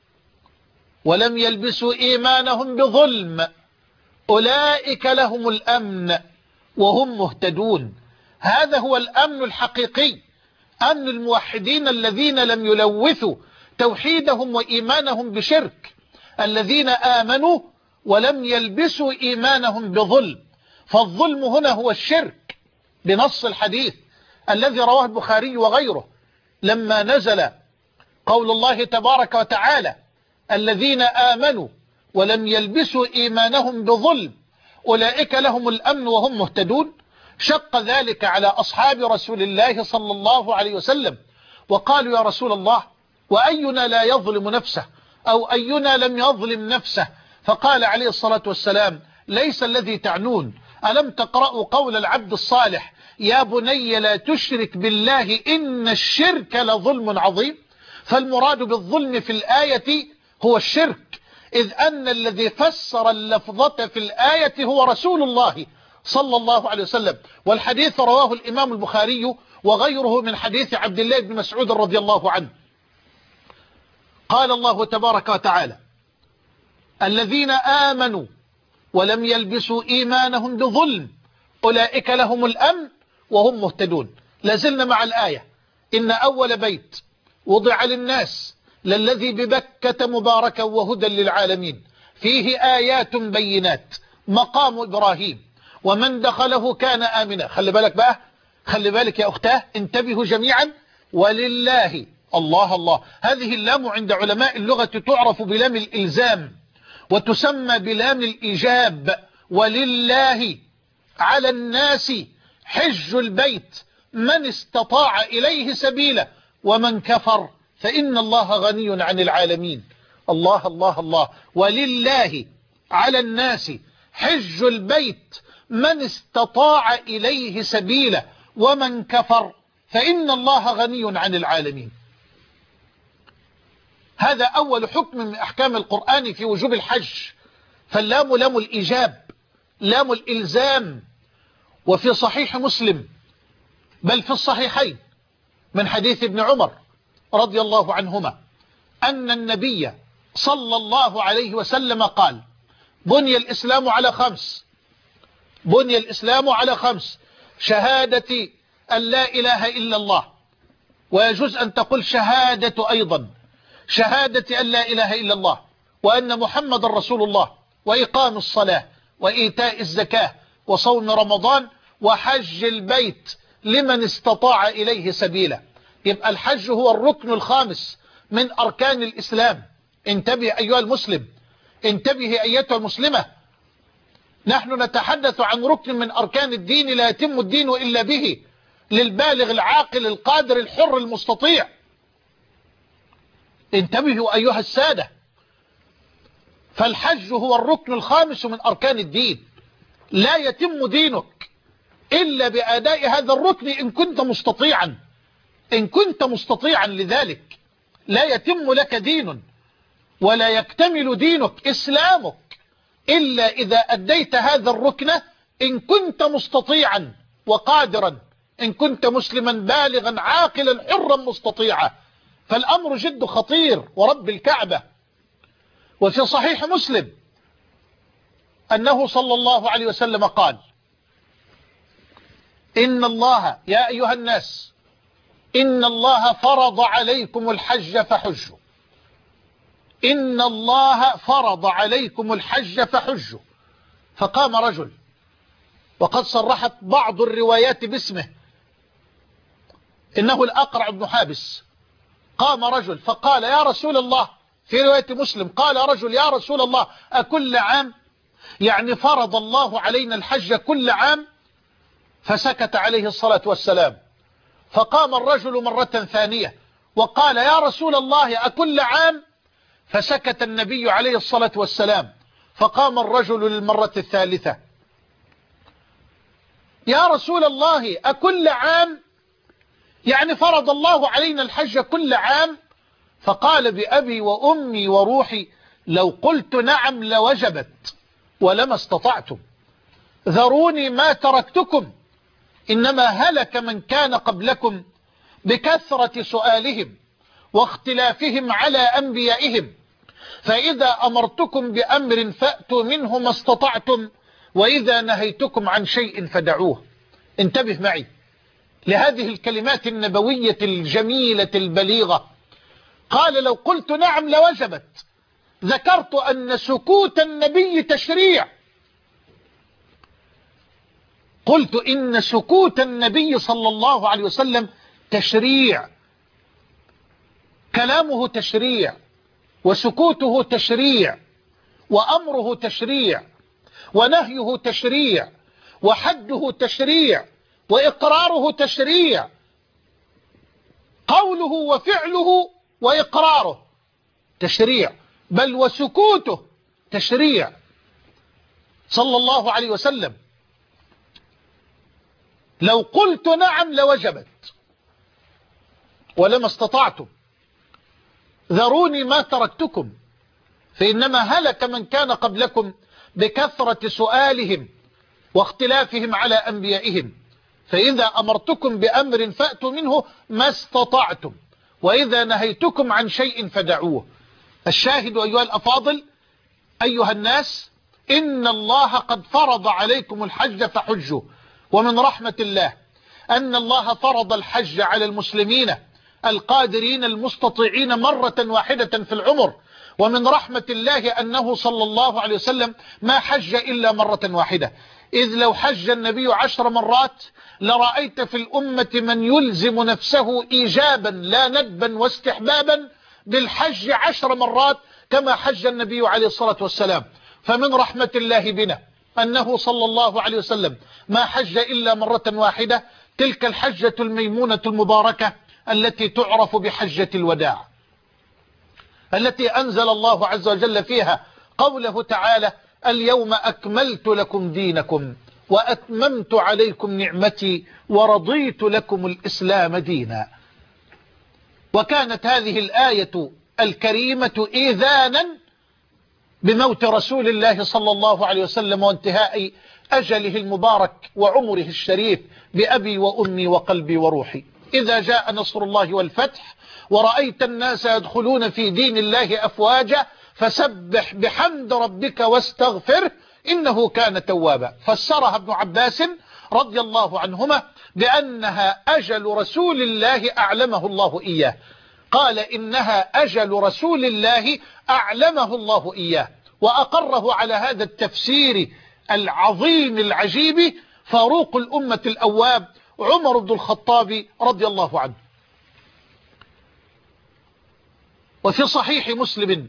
ولم يلبسوا إيمانهم بظلم أولئك لهم الأمن وهم مهتدون. هذا هو الأمن الحقيقي، أمن الموحدين الذين لم يلوثوا توحيدهم وإيمانهم بشرك، الذين آمنوا ولم يلبسوا إيمانهم بظلم. فالظلم هنا هو الشرك بنص الحديث الذي رواه البخاري وغيره، لما نزل قول الله تبارك وتعالى: الذين آمنوا ولم يلبسوا إيمانهم بظلم أولئك لهم الأمن وهم مهتدون. شق ذلك على أصحاب رسول الله صلى الله عليه وسلم، وقالوا: يا رسول الله، وأينا لا يظلم نفسه، أو أينا لم يظلم نفسه؟ فقال عليه الصلاة والسلام: ليس الذي تعنون، ألم تقرأوا قول العبد الصالح: يا بني لا تشرك بالله إن الشرك لظلم عظيم. فالمراد بالظلم في الآية هو الشرك، إذ أن الذي فسر اللفظة في الآية هو رسول الله صلى الله عليه وسلم. والحديث رواه الإمام البخاري وغيره من حديث عبد الله بن مسعود رضي الله عنه. قال الله تبارك وتعالى: الذين آمنوا ولم يلبسوا إيمانهم بظلم أولئك لهم الأمن وهم مهتدون. لازلنا مع الآية: إن أول بيت وضع للناس للذي ببكة مباركا وهدى للعالمين فيه آيات بينات مقام إبراهيم ومن دخله كان آمنا. خلي بالك بقى، خلي بالك يا أختاه، انتبهوا جميعا. ولله، الله الله، هذه اللام عند علماء اللغة تعرف بلام الإلزام وتسمى بلام الإيجاب. ولله على الناس حج البيت من استطاع إليه سبيلا ومن كفر فإن الله غني عن العالمين. الله الله الله. ولله على الناس حج البيت من استطاع إليه سبيلا ومن كفر فإن الله غني عن العالمين. هذا أول حكم من أحكام القرآن في وجوب الحج، فاللام لام الإيجاب، لام الإلزام. وفي صحيح مسلم بل في الصحيحين من حديث ابن عمر رضي الله عنهما أن النبي صلى الله عليه وسلم قال: بني الإسلام على خمس، بني الإسلام على خمس: شهادة أن لا إله إلا الله، ويجوز أن تقول شهادة أيضا، شهادة أن لا إله إلا الله وأن محمد رسول الله، وإقام الصلاة وإيتاء الزكاة وصوم رمضان وحج البيت لمن استطاع إليه سبيلا. يبقى الحج هو الركن الخامس من أركان الإسلام. انتبه أيها المسلم، انتبه أيتها المسلمة، نحن نتحدث عن ركن من أركان الدين لا يتم الدين إلا به، للبالغ العاقل القادر الحر المستطيع. انتبهوا أيها السادة، فالحج هو الركن الخامس من أركان الدين، لا يتم دينك إلا بأداء هذا الركن إن كنت مستطيعا، إن كنت مستطيعا لذلك لا يتم لك دين ولا يكتمل دينك إسلامك إلا إذا أديت هذا الركن إن كنت مستطيعا وقادرا، إن كنت مسلما بالغا عاقلا حرا مستطيعا. فالأمر جد خطير ورب الكعبة. وفي صحيح مسلم أنه صلى الله عليه وسلم قال: إن الله يا أيها الناس إن الله فرض عليكم الحج فحجوا. إن الله فرض عليكم الحج فحجوا. فقام رجل، وقد صرحت بعض الروايات باسمه، إنه الأقرع بن حابس. قام رجل فقال: يا رسول الله، في رواية مسلم قال رجل: يا رسول الله، أكل عام؟ يعني فرض الله علينا الحج كل عام؟ فسكت عليه الصلاة والسلام. فقام الرجل مرة ثانية وقال: يا رسول الله، أكل عام؟ فسكت النبي عليه الصلاة والسلام. فقام الرجل للمرة الثالثة: يا رسول الله، أكل عام؟ يعني فرض الله علينا الحج كل عام؟ فقال: بأبي وأمي وروحي لو قلت نعم لوجبت ولما استطعتم، ذروني ما تركتكم، إنما هلك من كان قبلكم بكثرة سؤالهم واختلافهم على أنبيائهم، فإذا أمرتكم بأمر فأتوا منه ما استطعتم، وإذا نهيتكم عن شيء فدعوه. انتبه معي لهذه الكلمات النبوية الجميلة البليغة. قال: لو قلت نعم لوجبت. ذكرت أن سكوت النبي تشريع. قلت إن سكوت النبي صلى الله عليه وسلم تشريع، كلامه تشريع، وسكوته تشريع، وأمره تشريع، ونهيه تشريع، وحده تشريع، وإقراره تشريع. قوله وفعله وإقراره تشريع، بل وسكوته تشريع صلى الله عليه وسلم. لو قلت نعم لوجبت ولما استطعتم، ذروني ما تركتكم، فإنما هلك من كان قبلكم بكثرة سؤالهم واختلافهم على أنبيائهم، فإذا أمرتكم بأمر فأتوا منه ما استطعتم، وإذا نهيتكم عن شيء فدعوه. الشاهد أيها الأفاضل، أيها الناس، إن الله قد فرض عليكم الحج فحجوا. ومن رحمة الله أن الله فرض الحج على المسلمين القادرين المستطيعين مرة واحدة في العمر. ومن رحمة الله أنه صلى الله عليه وسلم ما حج إلا مرة واحدة، إذ لو حج النبي عشر مرات لرأيت في الأمة من يلزم نفسه إيجابا لا ندبا واستحبابا بالحج عشر مرات كما حج النبي عليه الصلاة والسلام. فمن رحمة الله بنا أنه صلى الله عليه وسلم ما حج إلا مرة واحدة، تلك الحجة الميمونة المباركة التي تعرف بحجة الوداع، التي أنزل الله عز وجل فيها قوله تعالى: اليوم أكملت لكم دينكم وأتممت عليكم نعمتي ورضيت لكم الإسلام دينا. وكانت هذه الآية الكريمة إيذانا بموت رسول الله صلى الله عليه وسلم وانتهاء أجله المبارك وعمره الشريف: بأبي وأمي وقلبي وروحي. إذا جاء نصر الله والفتح ورأيت الناس يدخلون في دين الله أفواجا فسبح بحمد ربك واستغفره إنه كان توابا. فسرها ابن عباس رضي الله عنهما بأنها أجل رسول الله أعلمه الله إياه. قال: إنها أجل رسول الله أعلمه الله إياه. وأقره على هذا التفسير العظيم العجيب فاروق الأمة الأواب عمر بن الخطاب رضي الله عنه. وفي صحيح مسلم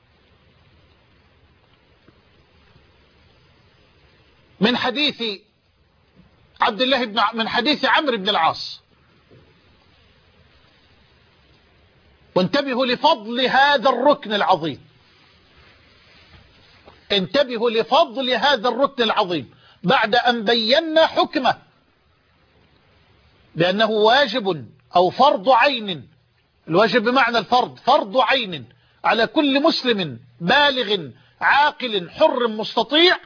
من حديث عبد الله بن من حديث عمرو بن العاص، وانتبهوا لفضل هذا الركن العظيم، انتبهوا لفضل هذا الركن العظيم بعد أن بينا حكمه بأنه واجب أو فرض عين. الواجب بمعنى الفرض، فرض عين على كل مسلم بالغ عاقل حر مستطيع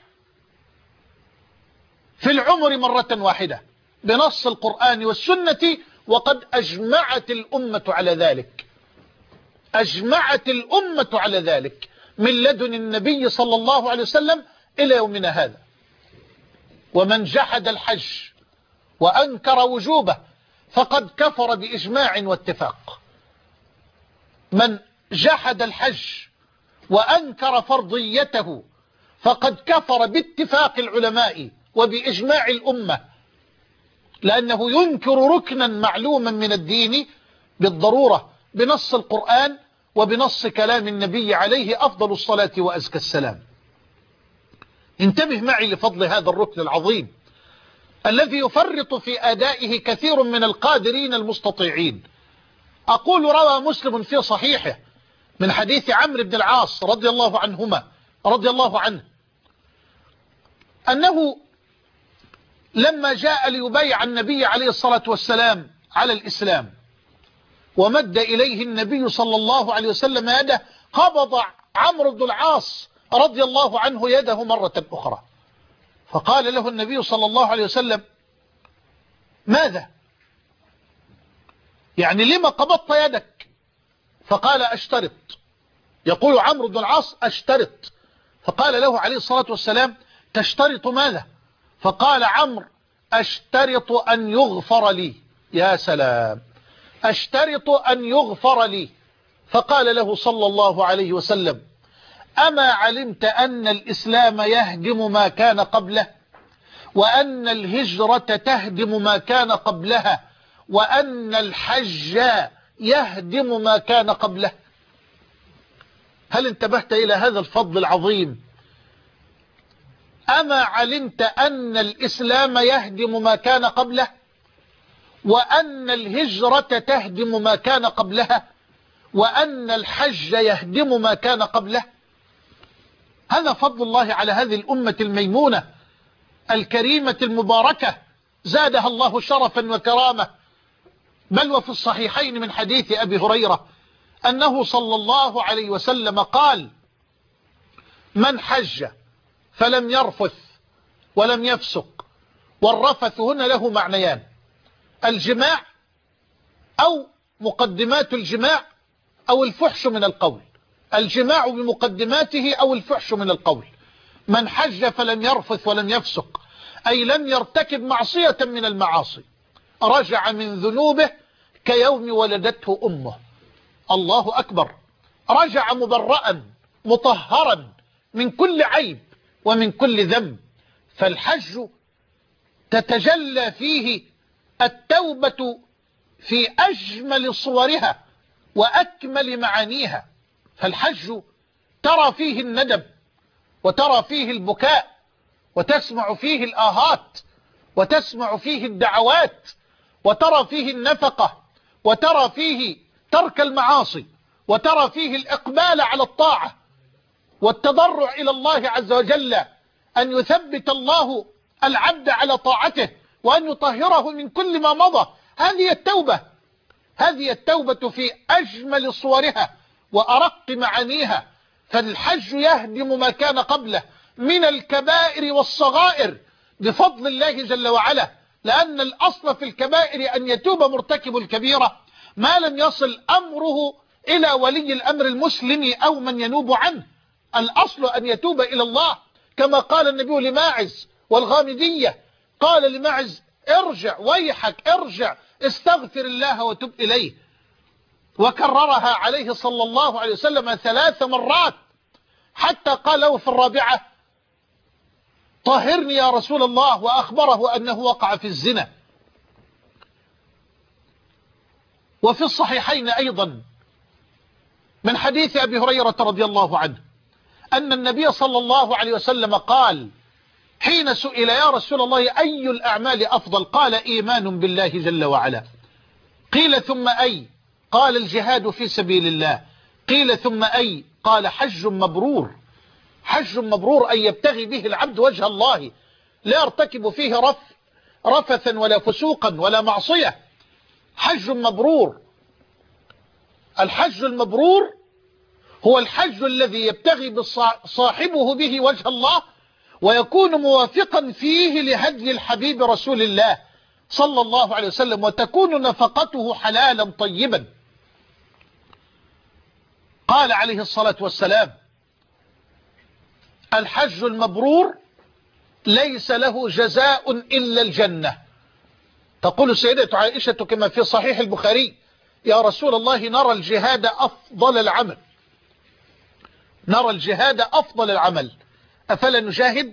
في العمر مرة واحدة بنص القرآن والسنة. وقد أجمعت الأمة على ذلك، أجمعت الأمة على ذلك، من لدن النبي صلى الله عليه وسلم إلى يومنا هذا. ومن جحد الحج وأنكر وجوبه فقد كفر بإجماع واتفاق. من جحد الحج وأنكر فرضيته فقد كفر باتفاق العلماء وبإجماع الأمة، لأنه ينكر ركنا معلوما من الدين بالضرورة بنص القرآن وبنص كلام النبي عليه أفضل الصلاة وأزكى السلام. انتبه معي لفضل هذا الركن العظيم الذي يفرط في أدائه كثير من القادرين المستطيعين. أقول روى مسلم في صحيحه من حديث عمرو بن العاص رضي الله عنهما رضي الله عنه أنه لما جاء ليبايع النبي عليه الصلاة والسلام على الإسلام ومد إليه النبي صلى الله عليه وسلم يده، قبض عمرو بن العاص رضي الله عنه يده مرة أخرى، فقال له النبي صلى الله عليه وسلم: ماذا؟ يعني لما قبضت يدك؟ فقال: أشترط. يقول عمرو بن العاص: أشترط. فقال له عليه الصلاة والسلام: تشترط ماذا؟ فقال عمرو: أشترط أن يغفر لي. يا سلام، أشترط أن يغفر لي. فقال له صلى الله عليه وسلم: أما علمت أن الإسلام يهدم ما كان قبله، وأن الهجرة تهدم ما كان قبلها، وأن الحج يهدم ما كان قبله؟ هل انتبهت إلى هذا الفضل العظيم؟ أما علمت أن الإسلام يهدم ما كان قبله، وأن الهجرة تهدم ما كان قبلها، وأن الحج يهدم ما كان قبله؟ هذا فضل الله على هذه الأمة الميمونة الكريمة المباركة، زادها الله شرفا وكرامة. بل وفي الصحيحين من حديث أبي هريرة أنه صلى الله عليه وسلم قال: من حج فلم يرفث ولم يفسق. والرفث هنا له معنيان: الجماع أو مقدمات الجماع أو الفحش من القول. الجماع بمقدماته أو الفحش من القول. من حج فلم يرفث ولم يفسق أي لم يرتكب معصية من المعاصي، رجع من ذنوبه كيوم ولدته أمه. الله أكبر، رجع مبرأ مطهرا من كل عيب ومن كل ذنب. فالحج تتجلى فيه التوبة في أجمل صورها وأكمل معانيها. فالحج ترى فيه الندم، وترى فيه البكاء، وتسمع فيه الآهات، وتسمع فيه الدعوات، وترى فيه النفقة، وترى فيه ترك المعاصي، وترى فيه الإقبال على الطاعة والتضرع إلى الله عز وجل أن يثبت الله العبد على طاعته وأن يطهره من كل ما مضى. هذه التوبة، هذه التوبة في أجمل صورها وأرق معانيها. فالحج يهدم ما كان قبله من الكبائر والصغائر بفضل الله جل وعلا، لأن الأصل في الكبائر أن يتوب مرتكب الكبيرة ما لم يصل أمره إلى ولي الأمر المسلم أو من ينوب عنه. الأصل أن يتوب إلى الله، كما قال النبي لماعز والغامدية، قال لماعز: ارجع ويحك، ارجع استغفر الله وتب إليه. وكررها عليه صلى الله عليه وسلم ثلاث مرات، حتى قال له في الرابعة: طهرني يا رسول الله، وأخبره أنه وقع في الزنا. وفي الصحيحين أيضا من حديث أبي هريرة رضي الله عنه أن النبي صلى الله عليه وسلم قال حين سئل: يا رسول الله أي الأعمال أفضل؟ قال: إيمان بالله جل وعلا. قيل: ثم أي؟ قال: الجهاد في سبيل الله. قيل: ثم أي؟ قال: حج مبرور. حج مبرور أي يبتغي به العبد وجه الله، لا يرتكب فيه رف رفثا ولا فسوقا ولا معصية. حج مبرور. الحج المبرور هو الحج الذي يبتغي صاحبه به وجه الله ويكون موافقا فيه لهدي الحبيب رسول الله صلى الله عليه وسلم، وتكون نفقته حلالا طيبا. قال عليه الصلاة والسلام: الحج المبرور ليس له جزاء إلا الجنة. تقول السيدة عائشة كما في صحيح البخاري: يا رسول الله، نرى الجهاد أفضل العمل، نرى الجهاد أفضل العمل، أفلا نجاهد؟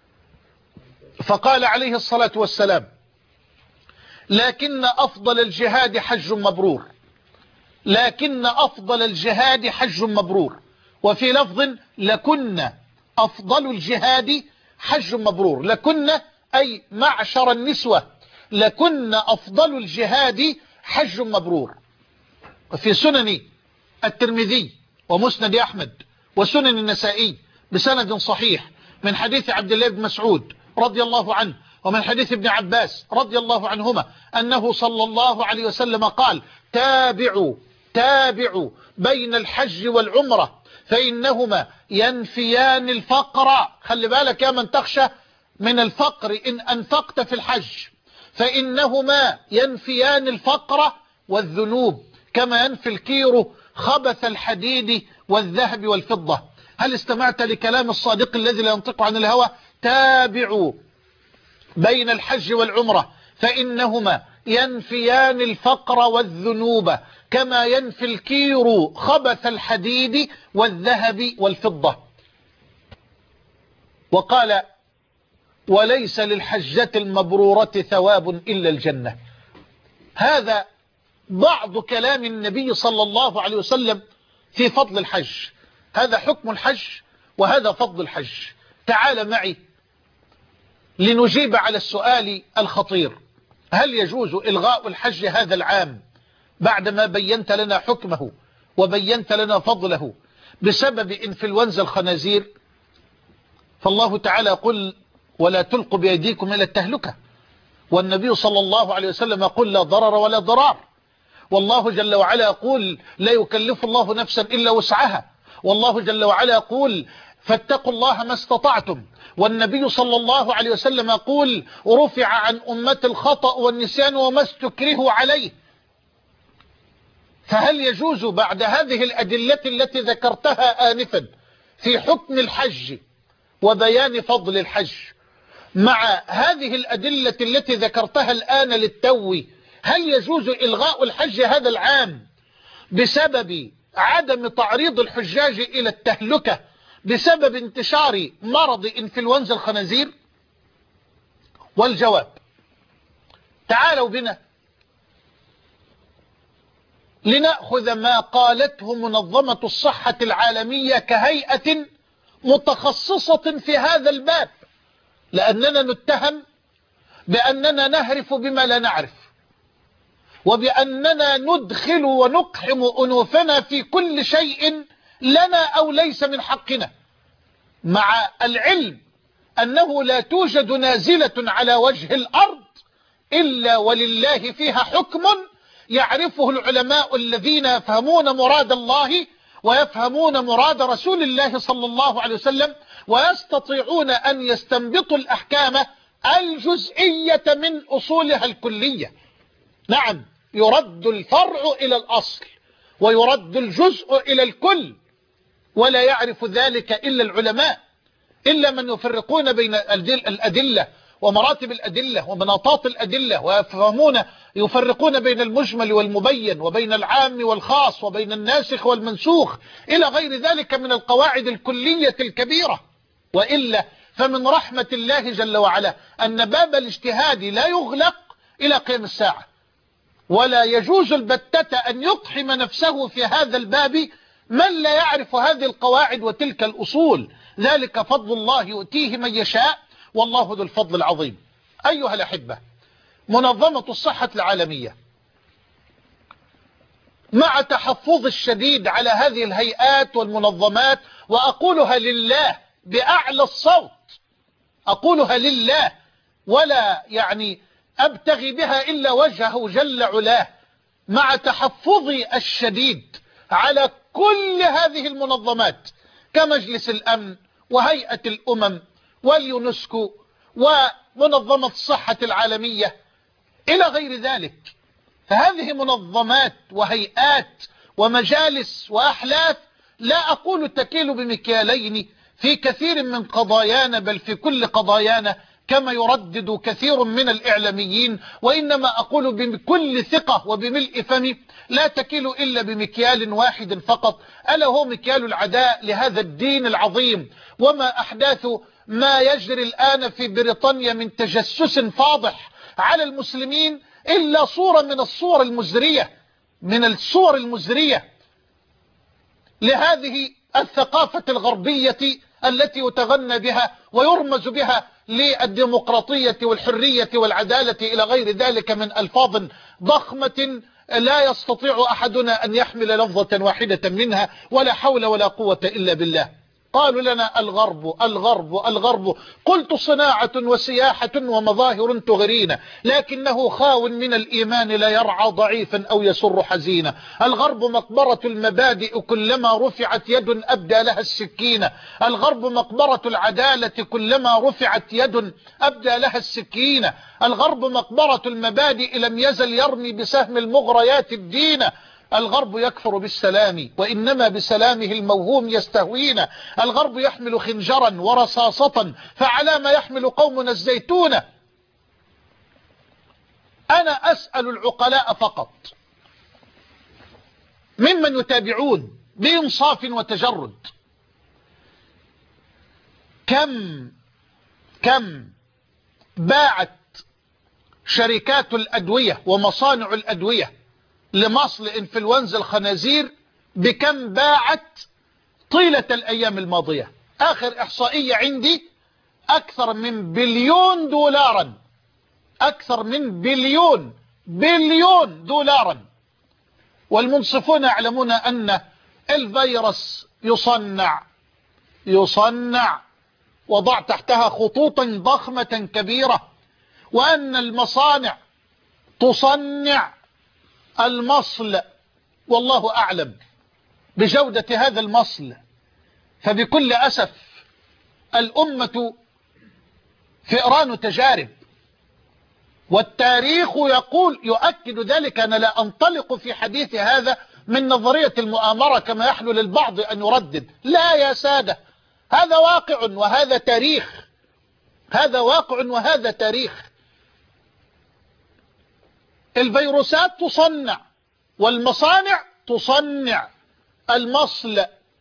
فقال عليه الصلاة والسلام: لكن أفضل الجهاد حج مبرور، لكن أفضل الجهاد حج مبرور. وفي لفظ: لكن أفضل الجهاد حج مبرور. لكن أي معشر النسوة، لكن أفضل الجهاد حج مبرور. وفي سنن الترمذي ومسند أحمد وسنن النسائي بسند صحيح من حديث عبد الله بن مسعود رضي الله عنه ومن حديث ابن عباس رضي الله عنهما أنه صلى الله عليه وسلم قال: تابعوا تابعوا بين الحج والعمرة فإنهما ينفيان الفقر. خلي بالك يا من تخشى من الفقر إن أنفقت في الحج، فإنهما ينفيان الفقر والذنوب كما ينفي الكير خبث الحديد والذهب والفضة. هل استمعت لكلام الصادق الذي لا ينطق عن الهوى؟ تابعوا بين الحج والعمرة فإنهما ينفيان الفقر والذنوب كما ينفي الكير خبث الحديد والذهب والفضة. وقال: وليس للحجة المبرورة ثواب إلا الجنة. هذا بعض كلام النبي صلى الله عليه وسلم في فضل الحج. هذا حكم الحج وهذا فضل الحج. تعال معي لنجيب على السؤال الخطير: هل يجوز إلغاء الحج هذا العام بعدما بينت لنا حكمه وبينت لنا فضله بسبب إنفلونزا الخنازير؟ فالله تعالى يقول: ولا تلقوا بأيديكم إلى التهلكة، والنبي صلى الله عليه وسلم يقول: لا ضرر ولا ضرار. والله جل وعلا يقول: لا يكلف الله نفسا إلا وسعها. والله جل وعلا يقول: فاتقوا الله ما استطعتم. والنبي صلى الله عليه وسلم يقول: رفع عن أمة الخطأ والنسيان وما استكرهوا عليه. فهل يجوز بعد هذه الأدلة التي ذكرتها آنفا في حكم الحج وبيان فضل الحج، مع هذه الأدلة التي ذكرتها الآن للتو، هل يجوز إلغاء الحج هذا العام بسبب عدم تعريض الحجاج إلى التهلكة بسبب انتشار مرض إنفلونزا الخنازير؟ والجواب: تعالوا بنا لنأخذ ما قالته منظمة الصحة العالمية كهيئة متخصصة في هذا الباب، لأننا نتهم بأننا نهرف بما لا نعرف، وبأننا ندخل ونقحم أنوفنا في كل شيء لنا أو ليس من حقنا، مع العلم أنه لا توجد نازلة على وجه الأرض إلا ولله فيها حكم يعرفه العلماء الذين يفهمون مراد الله ويفهمون مراد رسول الله صلى الله عليه وسلم، ويستطيعون أن يستنبطوا الأحكام الجزئية من أصولها الكلية. نعم، يرد الفرع إلى الأصل ويرد الجزء إلى الكل، ولا يعرف ذلك إلا العلماء، إلا من يفرقون بين الأدلة ومراتب الأدلة ومناطات الأدلة، ويفهمون يفرقون بين المجمل والمبين وبين العام والخاص وبين الناسخ والمنسوخ إلى غير ذلك من القواعد الكلية الكبيرة. وإلا فمن رحمة الله جل وعلا أن باب الاجتهاد لا يغلق إلى قيام الساعة، ولا يجوز البتة أن يقحم نفسه في هذا الباب من لا يعرف هذه القواعد وتلك الأصول. ذلك فضل الله يؤتيه من يشاء، والله ذو الفضل العظيم. أيها الأحبة، منظمة الصحة العالمية مع تحفظ الشديد على هذه الهيئات والمنظمات، وأقولها لله بأعلى الصوت، أقولها لله ولا يعني أبتغي بها إلا وجهه جل علاه، مع تحفظي الشديد على كل هذه المنظمات كمجلس الأمن وهيئة الأمم واليونسكو ومنظمة الصحة العالمية إلى غير ذلك. فهذه منظمات وهيئات ومجالس وأحلاف لا أقول تكيل بمكيالين في كثير من قضايانا، بل في كل قضايانا، كما يردد كثير من الإعلاميين. وإنما أقول بكل ثقة وبملء فمي: لا تكيل إلا بمكيال واحد فقط، ألا هو مكيال العداء لهذا الدين العظيم. وما أحداث ما يجري الآن في بريطانيا من تجسس فاضح على المسلمين إلا صورة من الصور المزرية من الصور المزرية لهذه الثقافة الغربية التي يتغنى بها ويرمز بها للديمقراطية والحرية والعدالة إلى غير ذلك من ألفاظ ضخمة لا يستطيع أحدنا أن يحمل لفظة واحدة منها، ولا حول ولا قوة إلا بالله. قالوا لنا الغرب الغرب الغرب، قلت صناعة وسياحة ومظاهر تغرينا، لكنه خاو من الإيمان لا يرعى ضعيفا أو يسر حزينا. الغرب مقبرة المبادئ، كلما رفعت يد أبدى لها السكينة. الغرب مقبرة العدالة، كلما رفعت يد أبدى لها السكينة. الغرب مقبرة المبادئ، لم يزل يرمي بسهم المغريات الدين. الغرب يكفر بالسلام، وإنما بسلامه الموهوم يستهوينا. الغرب يحمل خنجرا ورصاصة، فعلى ما يحمل قومنا الزيتون. أنا أسأل العقلاء فقط ممن يتابعون بإنصاف وتجرد: كم كم باعت شركات الأدوية ومصانع الأدوية لمصل إنفلونزا الخنازير؟ بكم باعت طيلة الأيام الماضية؟ آخر إحصائية عندي أكثر من بليون دولارا، أكثر من بليون بليون دولارا. والمنصفون يعلمون أن الفيروس يصنع يصنع وضع تحتها خطوطا ضخمة كبيرة، وأن المصانع تصنع المصل، والله أعلم بجودة هذا المصل. فبكل أسف الأمة فئران تجارب، والتاريخ يقول يؤكد ذلك. أنا لا أنطلق في حديث هذا من نظرية المؤامرة كما يحلو للبعض أن يردد، لا يا سادة، هذا واقع وهذا تاريخ، هذا واقع وهذا تاريخ. الفيروسات تصنع والمصانع تصنع المصل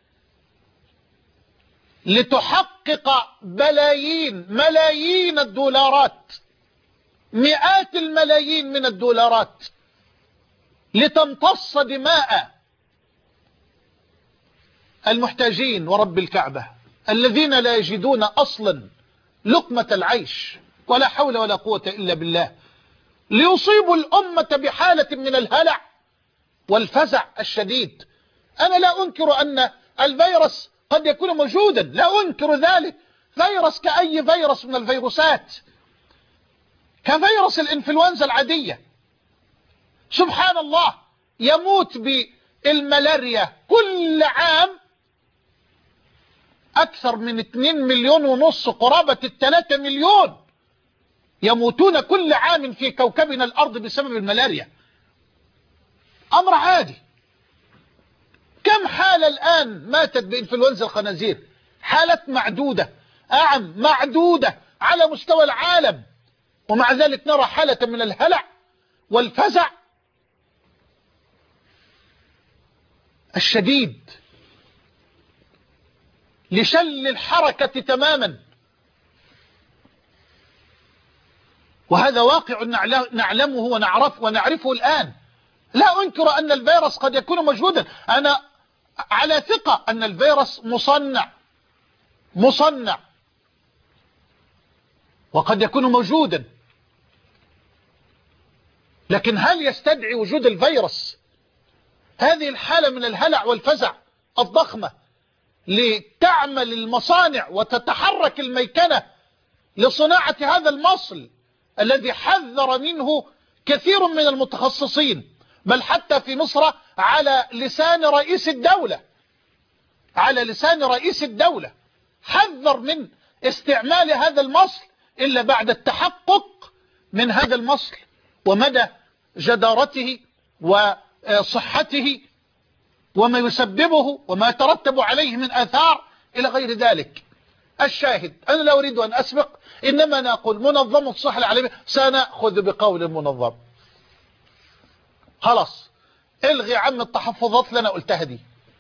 لتحقق بلايين ملايين الدولارات، مئات الملايين من الدولارات، لتمتص دماء المحتاجين ورب الكعبة الذين لا يجدون أصلا لقمة العيش، ولا حول ولا قوة إلا بالله، ليصيبوا الأمة بحالة من الهلع والفزع الشديد. أنا لا أنكر أن الفيروس قد يكون موجودا، لا أنكر ذلك، فيروس كأي فيروس من الفيروسات، كفيروس الإنفلونزا العادية. سبحان الله، يموت بالملاريا كل عام أكثر من اثنين مليون ونص، قرابة الثلاثة مليون يموتون كل عام في كوكبنا الأرض بسبب الملاريا. أمر عادي. كم حالة الآن ماتت بإنفلونزا الخنازير؟ حالات معدودة، أعم معدودة على مستوى العالم، ومع ذلك نرى حالة من الهلع والفزع الشديد لشل الحركة تماما. وهذا واقع نعلمه ونعرفه ونعرفه الآن. لا أنكر أن الفيروس قد يكون موجودا، أنا على ثقة أن الفيروس مصنع مصنع وقد يكون موجودا، لكن هل يستدعي وجود الفيروس هذه الحالة من الهلع والفزع الضخمة لتعمل المصانع وتتحرك الميكنة لصناعة هذا المصل الذي حذر منه كثير من المتخصصين، بل حتى في مصر على لسان رئيس الدولة على لسان رئيس الدولة حذر من استعمال هذا المصل إلا بعد التحقق من هذا المصل ومدى جدارته وصحته وما يسببه وما يترتب عليه من آثار إلى غير ذلك. الشاهد أنا لا أريد أن أسبق، إنما نقول منظمة الصحة العالمية سنأخذ بقول المنظمة. خلاص الغي عم التحفظات اللي أنا قلتها دي،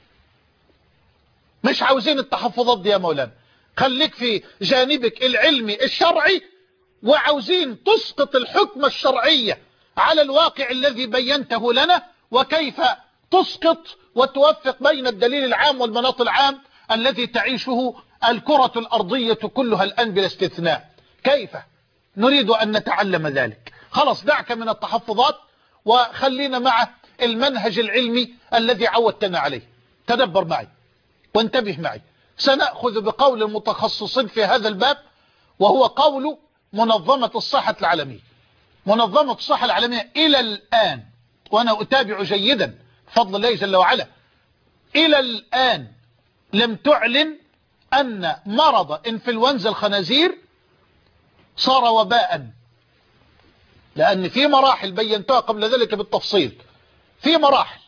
مش عاوزين التحفظات دي يا مولانا، خليك في جانبك العلمي الشرعي، وعاوزين تسقط الحكم الشرعية على الواقع الذي بينته لنا، وكيف تسقط وتوفق بين الدليل العام والمناط العام الذي تعيشه الكرة الأرضية كلها الآن بلا استثناء. كيف نريد أن نتعلم ذلك؟ خلاص دعك من التحفظات وخلينا مع المنهج العلمي الذي عودتنا عليه. تدبر معي وانتبه معي، سنأخذ بقول المتخصصين في هذا الباب، وهو قول منظمة الصحة العالمية. منظمة الصحة العالمية إلى الآن، وأنا أتابع جيدا بفضل الله جل وعلا، إلى الآن لم تعلن أن مرض إنفلونزا الخنازير صار وباء، لأن في مراحل بينتها قبل ذلك بالتفصيل، في مراحل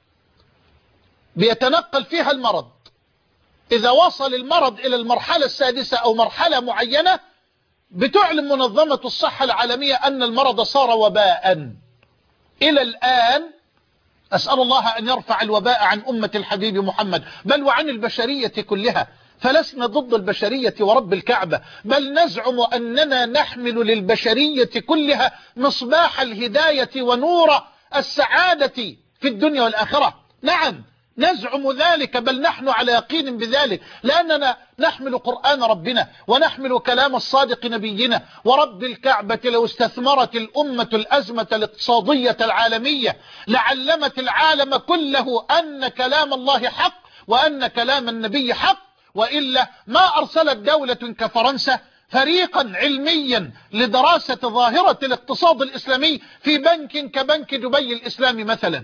بيتنقل فيها المرض. إذا وصل المرض إلى المرحلة السادسة أو مرحلة معينة بتعلن منظمة الصحة العالمية أن المرض صار وباء. إلى الآن أسأل الله أن يرفع الوباء عن أمة الحبيب محمد، بل وعن البشرية كلها، فلسنا ضد البشرية ورب الكعبة، بل نزعم أننا نحمل للبشرية كلها مصباح الهداية ونور السعادة في الدنيا والآخرة. نعم نزعم ذلك، بل نحن على يقين بذلك، لأننا نحمل قرآن ربنا ونحمل كلام الصادق نبينا. ورب الكعبة لو استثمرت الأمة الأزمة الاقتصادية العالمية لعلمت العالم كله أن كلام الله حق وأن كلام النبي حق، وإلا ما أرسلت دولة كفرنسا فريقا علميا لدراسة ظاهرة الاقتصاد الإسلامي في بنك كبنك دبي الإسلامي مثلا.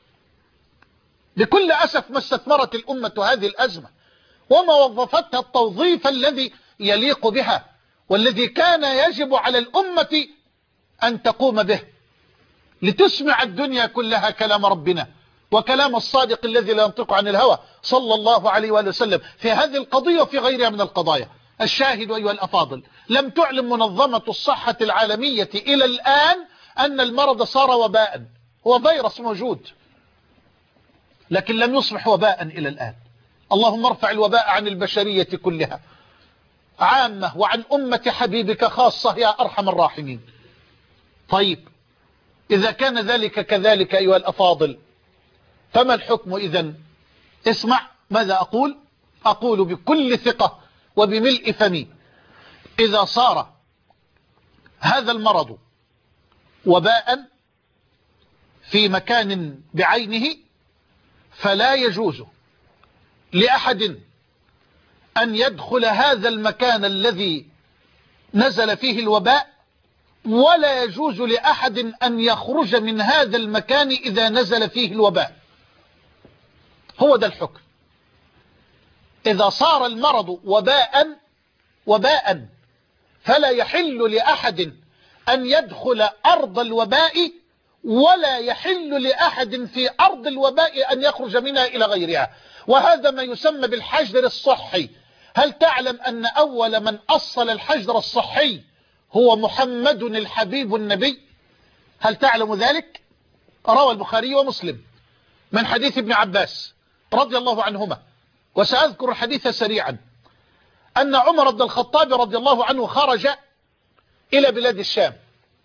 بكل أسف ما استثمرت الأمة هذه الأزمة وما وظفتها التوظيف الذي يليق بها والذي كان يجب على الأمة أن تقوم به، لتسمع الدنيا كلها كلام ربنا وكلام الصادق الذي لا ينطق عن الهوى صلى الله عليه وآله وسلم في هذه القضية وفي غيرها من القضايا. الشاهد أيها الأفاضل، لم تعلن منظمة الصحة العالمية إلى الآن أن المرض صار وباء. هو فيروس موجود لكن لم يصبح وباء إلى الآن. اللهم ارفع الوباء عن البشرية كلها عامة وعن أمة حبيبك خاصة يا أرحم الراحمين. طيب إذا كان ذلك كذلك أيها الأفاضل، فما الحكم إذن؟ اسمع ماذا أقول. أقول بكل ثقة وبملء فمي، إذا صار هذا المرض وباء في مكان بعينه فلا يجوز لأحد أن يدخل هذا المكان الذي نزل فيه الوباء، ولا يجوز لأحد أن يخرج من هذا المكان إذا نزل فيه الوباء. هو ده الحكم. إذا صار المرض وباء وباء فلا يحل لأحد أن يدخل أرض الوباء، ولا يحل لأحد في أرض الوباء أن يخرج منها إلى غيرها. وهذا ما يسمى بالحجر الصحي. هل تعلم أن أول من أصل الحجر الصحي هو محمد الحبيب النبي؟ هل تعلم ذلك؟ روى البخاري ومسلم من حديث ابن عباس رضي الله عنهما، وسأذكر الحديث سريعا، أن عمر بن الخطاب رضي الله عنه خرج إلى بلاد الشام،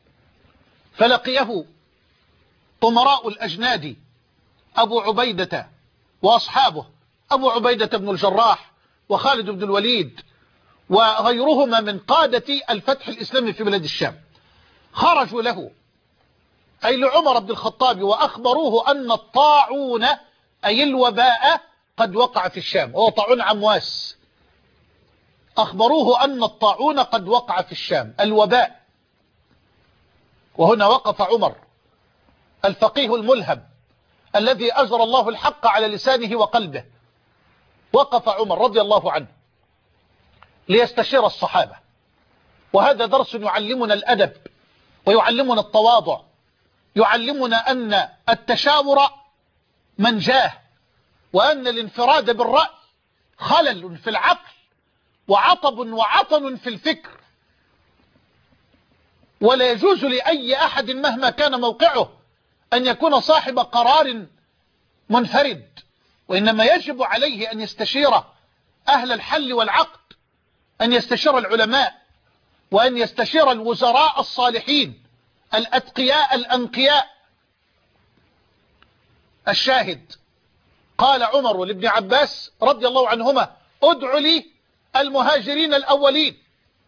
فلقيه أمراء الأجناد أبو عبيدة وأصحابه، أبو عبيدة بن الجراح وخالد بن الوليد وغيرهما من قادة الفتح الإسلامي في بلاد الشام. خرجوا له أي لعمر بن الخطاب وأخبروه أن الطاعون أي الوباء قد وقع في الشام، وهو طاعون عمواس. أخبروه أن الطاعون قد وقع في الشام، الوباء. وهنا وقف عمر الفقيه الملهم الذي أجرى الله الحق على لسانه وقلبه، وقف عمر رضي الله عنه ليستشير الصحابة. وهذا درس يعلمنا الأدب ويعلمنا التواضع، يعلمنا أن التشاور منجاه، وأن الانفراد بالرأي خلل في العقل وعطب وعطن في الفكر، ولا يجوز لأي أحد مهما كان موقعه أن يكون صاحب قرار منفرد، وإنما يجب عليه أن يستشير أهل الحل والعقد، أن يستشير العلماء، وأن يستشير الوزراء الصالحين الأتقياء الأنقياء. الشاهد قال عمر لابن عباس رضي الله عنهما: ادع لي المهاجرين الأولين.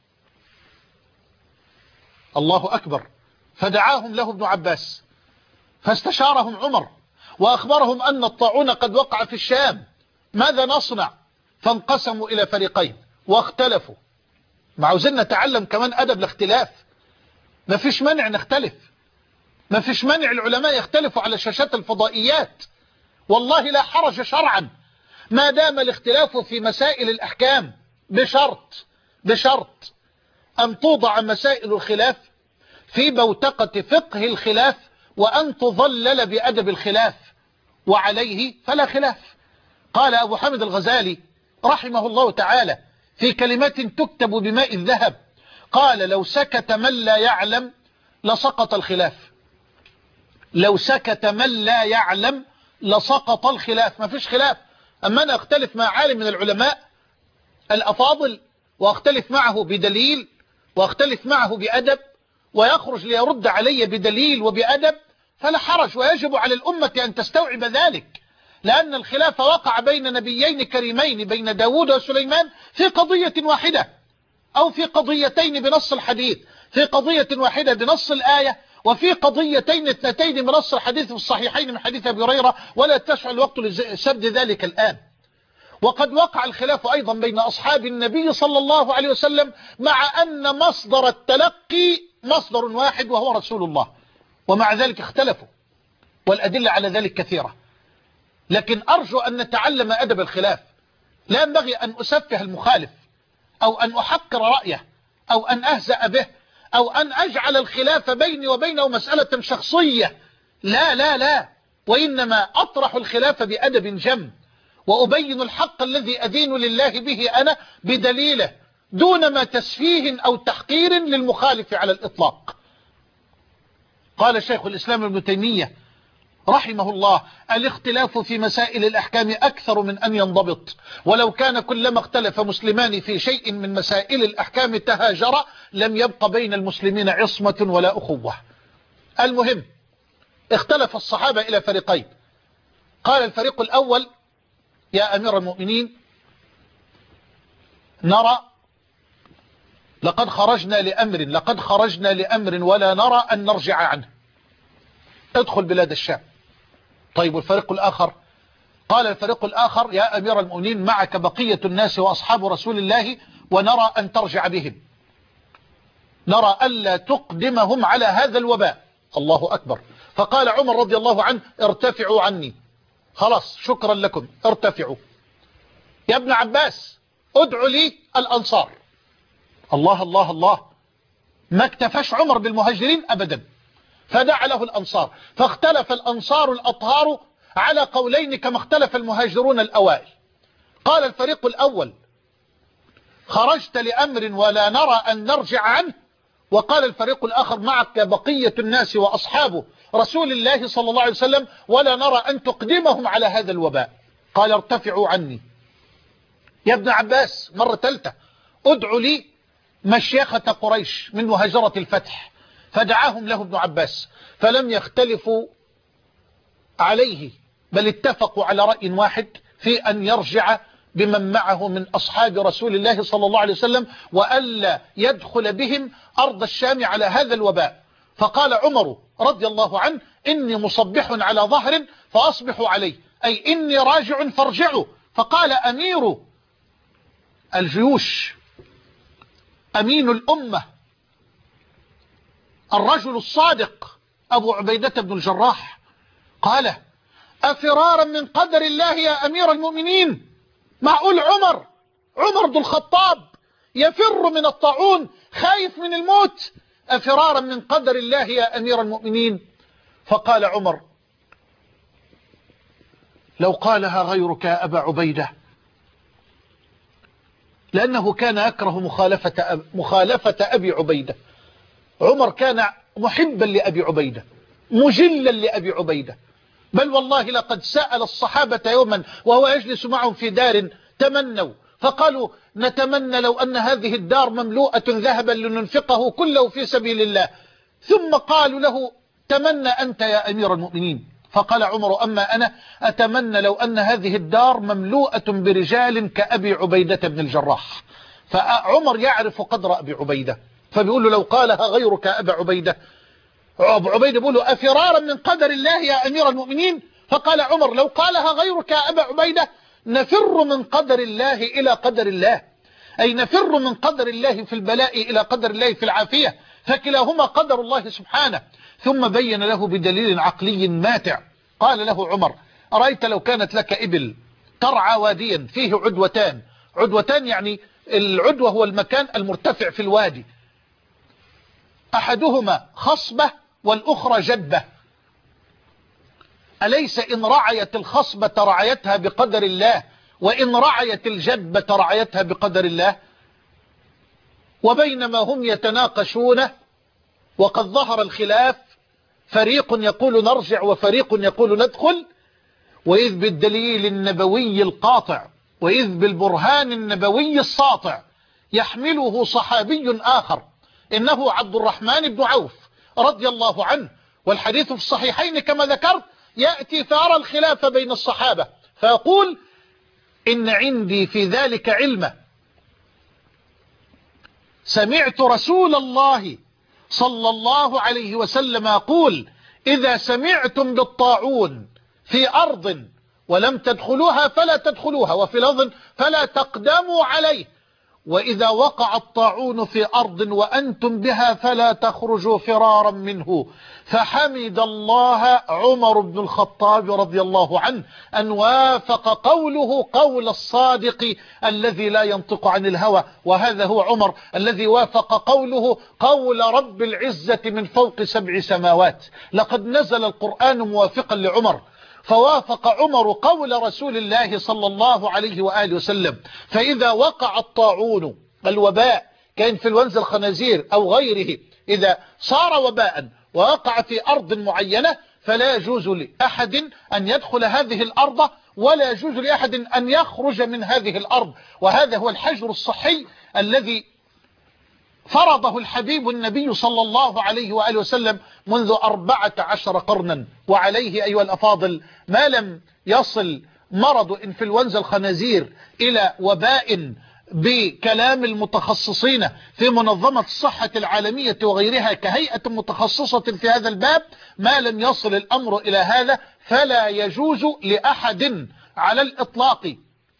الله أكبر. فدعاهم له ابن عباس، فاستشارهم عمر وأخبرهم أن الطاعون قد وقع في الشام، ماذا نصنع؟ فانقسموا إلى فريقين واختلفوا. ما عاوزين نتعلم كمان أدب الاختلاف، ما فيش مانع نختلف، ما فيش مانع العلماء يختلفوا على شاشات الفضائيات، والله لا حرج شرعا ما دام الاختلاف في مسائل الأحكام، بشرط بشرط أن توضع مسائل الخلاف في بوتقة فقه الخلاف، وأن تظلل بأدب الخلاف، وعليه فلا خلاف. قال أبو حامد الغزالي رحمه الله تعالى في كلمات تكتب بماء الذهب، قال: لو سكت من لا يعلم لسقط الخلاف. لو سكت من لا يعلم لسقط الخلاف. ما فيش خلاف. أما أنا أختلف مع عالم من العلماء الأفاضل، وأختلف معه بدليل، وأختلف معه بأدب، ويخرج ليرد علي بدليل وبأدب، فلا حرج، ويجب على الأمة أن تستوعب ذلك، لأن الخلاف وقع بين نبيين كريمين، بين داود وسليمان، في قضية واحدة، أو في قضيتين بنص الحديث، في قضية واحدة بنص الآية، وفي قضيتين اثنتين بنص الحديث في الصحيحين من حديث أبي هريرة، ولا تسع الوقت لسبد ذلك الآن. وقد وقع الخلاف أيضا بين أصحاب النبي صلى الله عليه وسلم، مع أن مصدر التلقي مصدر واحد وهو رسول الله، ومع ذلك اختلفوا، والأدلة على ذلك كثيرة. لكن أرجو أن نتعلم أدب الخلاف. لا ينبغي أن أسفه المخالف، أو أن أحقر رأيه، أو أن أهزأ به، أو أن أجعل الخلاف بيني وبينه مسألة شخصية. لا لا لا، وإنما أطرح الخلاف بأدب جم، وأبين الحق الذي أدين لله به أنا بدليله، دون ما تسفيه أو تحقير للمخالف على الإطلاق. قال شيخ الإسلام ابن تيمية رحمه الله: الاختلاف في مسائل الأحكام أكثر من أن ينضبط، ولو كان كلما اختلف مسلمان في شيء من مسائل الأحكام تهاجر لم يبق بين المسلمين عصمة ولا أخوة. المهم، اختلف الصحابة إلى فريقين. قال الفريق الأول: يا أمير المؤمنين، نرى لقد خرجنا لأمر لقد خرجنا لأمر ولا نرى أن نرجع عنه، ادخل بلاد الشام. طيب والفريق الآخر؟ قال الفريق الآخر: يا أمير المؤمنين، معك بقية الناس وأصحاب رسول الله، ونرى أن ترجع بهم، نرى ألا تقدمهم على هذا الوباء. الله أكبر. فقال عمر رضي الله عنه: ارتفعوا عني، خلاص شكرا لكم، ارتفعوا. يا ابن عباس، ادعوا لي الأنصار. الله الله الله، ما اكتفاش عمر بالمهاجرين أبدا، فدعا له الأنصار، فاختلف الأنصار الأطهار على قولين كما اختلف المهاجرون الأوائل. قال الفريق الأول: خرجت لأمر ولا نرى أن نرجع عنه. وقال الفريق الآخر: معك بقية الناس وأصحاب رسول الله صلى الله عليه وسلم، ولا نرى أن تقدمهم على هذا الوباء. قال: ارتفعوا عني. يا ابن عباس، مرة ثالثة: ادعوا لي مشيخة قريش من مهاجرة الفتح. فدعاهم له ابن عباس، فلم يختلفوا عليه، بل اتفقوا على رأي واحد في أن يرجع بمن معه من أصحاب رسول الله صلى الله عليه وسلم، وألا يدخل بهم أرض الشام على هذا الوباء. فقال عمر رضي الله عنه: إني مصبح على ظهر فأصبحوا عليه، أي إني راجع فارجعوا. فقال أمير الجيوش، أمين الأمة، الرجل الصادق أبو عبيدة بن الجراح، قال: أفرارا من قدر الله يا أمير المؤمنين؟ معقول عمر عمر بن الخطاب يفر من الطاعون، خايف من الموت؟ أفرارا من قدر الله يا أمير المؤمنين؟ فقال عمر: لو قالها غيرك يا أبا عبيدة لأنه كان يكره مخالفة, أب مخالفة أبي عبيدة. عمر كان محبا لأبي عبيدة، مجلا لأبي عبيدة، بل والله لقد سأل الصحابة يوما وهو يجلس معهم في دار تمنوا، فقالوا نتمنى لو أن هذه الدار مملوءة ذهبا لننفقه كله في سبيل الله. ثم قالوا له تمنى أنت يا أمير المؤمنين، فقال عمر أما أنا أتمنى لو أن هذه الدار مملوءة برجال كأبي عبيدة بن الجراح. فعمر يعرف قدر أبي عبيدة، فبيقول له لو قالها غيرك أبا عبيدة، أبو عبيدة بيقول له أفرارا من قدر الله يا أمير المؤمنين؟ فقال عمر لو قالها غيرك يا أبا عبيدة نفر من قدر الله إلى قدر الله، أي نفر من قدر الله في البلاء إلى قدر الله في العافية، فكلاهما قدر الله سبحانه. ثم بين له بدليل عقلي ماتع، قال له عمر أرأيت لو كانت لك إبل ترعى واديا فيه عدوتان، عدوتان يعني العدوة هو المكان المرتفع في الوادي، أحدهما خصبة والأخرى جدبة، أليس إن رعيت الخصبة رعيتها بقدر الله، وإن رعيت الجدبة رعيتها بقدر الله؟ وبينما هم يتناقشون وقد ظهر الخلاف، فريق يقول نرجع وفريق يقول ندخل، وإذ بالدليل النبوي القاطع وإذ بالبرهان النبوي الساطع يحمله صحابي آخر إنه عبد الرحمن بن عوف رضي الله عنه، والحديث في الصحيحين كما ذكرت، يأتي فأرى الخلاف بين الصحابة فيقول إن عندي في ذلك علما، سمعت رسول الله صلى الله عليه وسلم يقول إذا سمعتم بالطاعون في أرض ولم تدخلوها فلا تدخلوها، وفي لفظ فلا تقدموا عليه، وإذا وقع الطاعون في أرض وأنتم بها فلا تخرجوا فرارا منه. فحمد الله عمر بن الخطاب رضي الله عنه أن وافق قوله قول الصادق الذي لا ينطق عن الهوى، وهذا هو عمر الذي وافق قوله قول رب العزة من فوق سبع سماوات. لقد نزل القرآن موافقا لعمر، فوافق عمر قول رسول الله صلى الله عليه وآله وسلم. فإذا وقع الطاعون الوباء كإنفلونزا الخنازير أو غيره، إذا صار وباء ووقع في أرض معينة فلا يجوز لأحد أن يدخل هذه الأرض ولا يجوز لأحد أن يخرج من هذه الأرض، وهذا هو الحجر الصحي الذي فرضه الحبيب النبي صلى الله عليه وآله وسلم منذ أربعة عشر قرنا. وعليه أيها الأفاضل ما لم يصل مرض إنفلونزا الخنازير إلى وباء بكلام المتخصصين في منظمة الصحة العالمية وغيرها كهيئة متخصصة في هذا الباب، ما لم يصل الأمر إلى هذا فلا يجوز لأحد على الإطلاق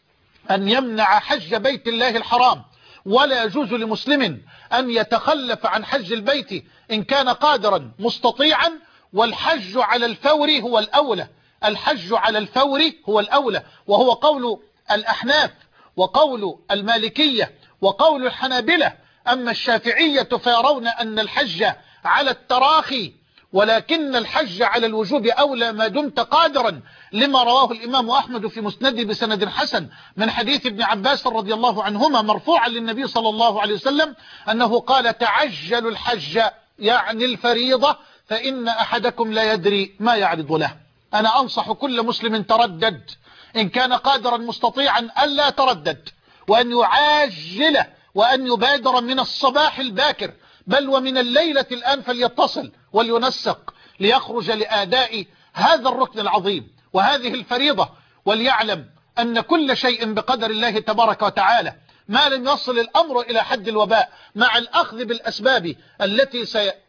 أن يمنع حج بيت الله الحرام، ولا يجوز لمسلم أن يتخلف عن حج البيت إن كان قادرا مستطيعا، والحج على الفور هو الأولى، الحج على الفور هو الأولى، وهو قول الأحناف وقول المالكية وقول الحنابلة. أما الشافعية فيرون أن الحج على التراخي، ولكن الحج على الوجوب أولى ما دمت قادرا، لما رواه الإمام أحمد في مسنده بسند حسن من حديث ابن عباس رضي الله عنهما مرفوعا للنبي صلى الله عليه وسلم أنه قال تعجلوا الحج يعني الفريضة فإن أحدكم لا يدري ما يعرض له. أنا أنصح كل مسلم تردد إن كان قادرا مستطيعا ألا تردد، وأن يعاجل وأن يبادر من الصباح الباكر، بل ومن الليلة الآن فليتصل ولينسق ليخرج لآداء هذا الركن العظيم وهذه الفريضة، وليعلم أن كل شيء بقدر الله تبارك وتعالى. ما لم يصل الأمر إلى حد الوباء مع الأخذ بالأسباب التي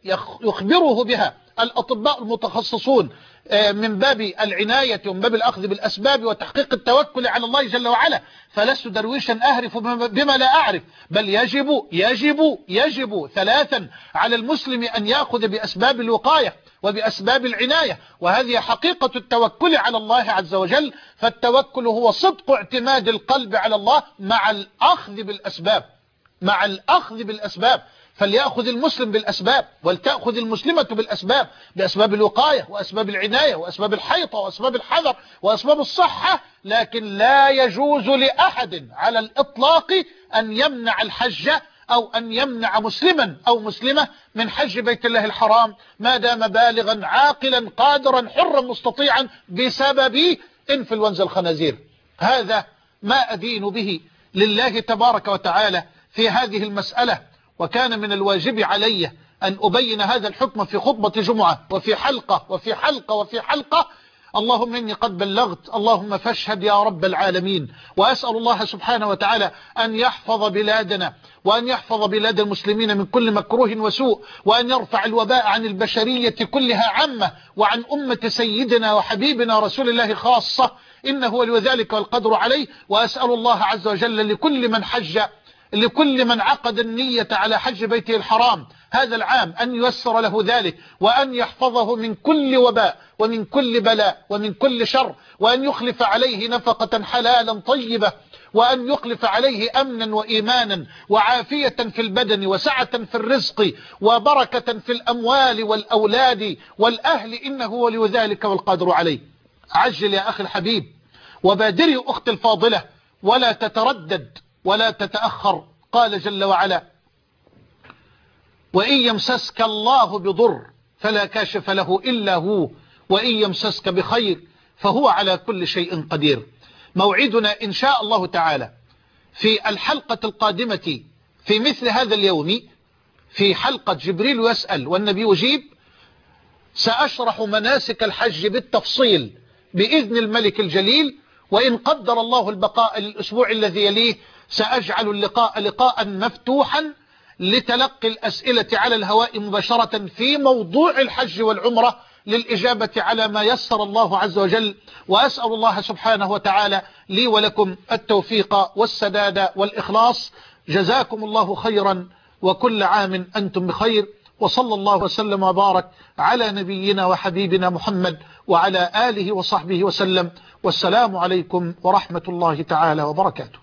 سيخبره بها الأطباء المتخصصون من باب العناية ومن باب الأخذ بالأسباب وتحقيق التوكل على الله جل وعلا، فلست درويشا أهرف بما لا أعرف، بل يجب يجب يجب ثلاثا على المسلم أن يأخذ بأسباب الوقاية وبأسباب العناية، وهذه حقيقة التوكل على الله عز وجل. فالتوكل هو صدق اعتماد القلب على الله مع الأخذ بالأسباب، مع الأخذ بالأسباب. فليأخذ المسلم بالأسباب، ولتأخذ المسلمة بالأسباب، بأسباب الوقاية وأسباب العناية وأسباب الحيطة وأسباب الحذر وأسباب الصحة. لكن لا يجوز لأحد على الإطلاق أن يمنع الحج أو أن يمنع مسلما أو مسلمة من حج بيت الله الحرام ما دام بالغا عاقلا قادرا حرا مستطيعا بسبب انفلونزا الخنازير. هذا ما أدين به لله تبارك وتعالى في هذه المسألة، وكان من الواجب علي أن أبين هذا الحكم في خطبة جمعة وفي حلقة وفي حلقة وفي حلقة. اللهم إني قد بلغت، اللهم فاشهد يا رب العالمين. وأسأل الله سبحانه وتعالى أن يحفظ بلادنا وأن يحفظ بلاد المسلمين من كل مكروه وسوء، وأن يرفع الوباء عن البشرية كلها عامة وعن أمة سيدنا وحبيبنا رسول الله خاصة، إنه ولي ذلك والقدر عليه. وأسأل الله عز وجل لكل من حج لكل من عقد النية على حج بيته الحرام هذا العام أن ييسر له ذلك، وأن يحفظه من كل وباء ومن كل بلاء ومن كل شر، وأن يخلف عليه نفقة حلالا طيبة، وأن يخلف عليه أمنا وإيمانا وعافية في البدن وسعة في الرزق وبركة في الأموال والأولاد والأهل، إنه ولي ذلك والقادر عليه. عجل يا أخي الحبيب وبادري أختي الفاضلة، ولا تتردد ولا تتأخر. قال جل وعلا: وإن يمسسك الله بضر فلا كاشف له إلا هو، وإن يمسسك بخير فهو على كل شيء قدير. موعدنا إن شاء الله تعالى في الحلقة القادمة في مثل هذا اليوم، في حلقة جبريل يسأل والنبي يجيب، سأشرح مناسك الحج بالتفصيل بإذن الملك الجليل. وإن قدر الله البقاء للأسبوع الذي يليه سأجعل اللقاء لقاء مفتوحا لتلقي الأسئلة على الهواء مباشرة في موضوع الحج والعمرة للإجابة على ما يسر الله عز وجل. وأسأل الله سبحانه وتعالى لي ولكم التوفيق والسداد والإخلاص. جزاكم الله خيرا وكل عام أنتم بخير، وصلى الله وسلم وبارك على نبينا وحبيبنا محمد وعلى آله وصحبه وسلم. والسلام عليكم ورحمة الله تعالى وبركاته.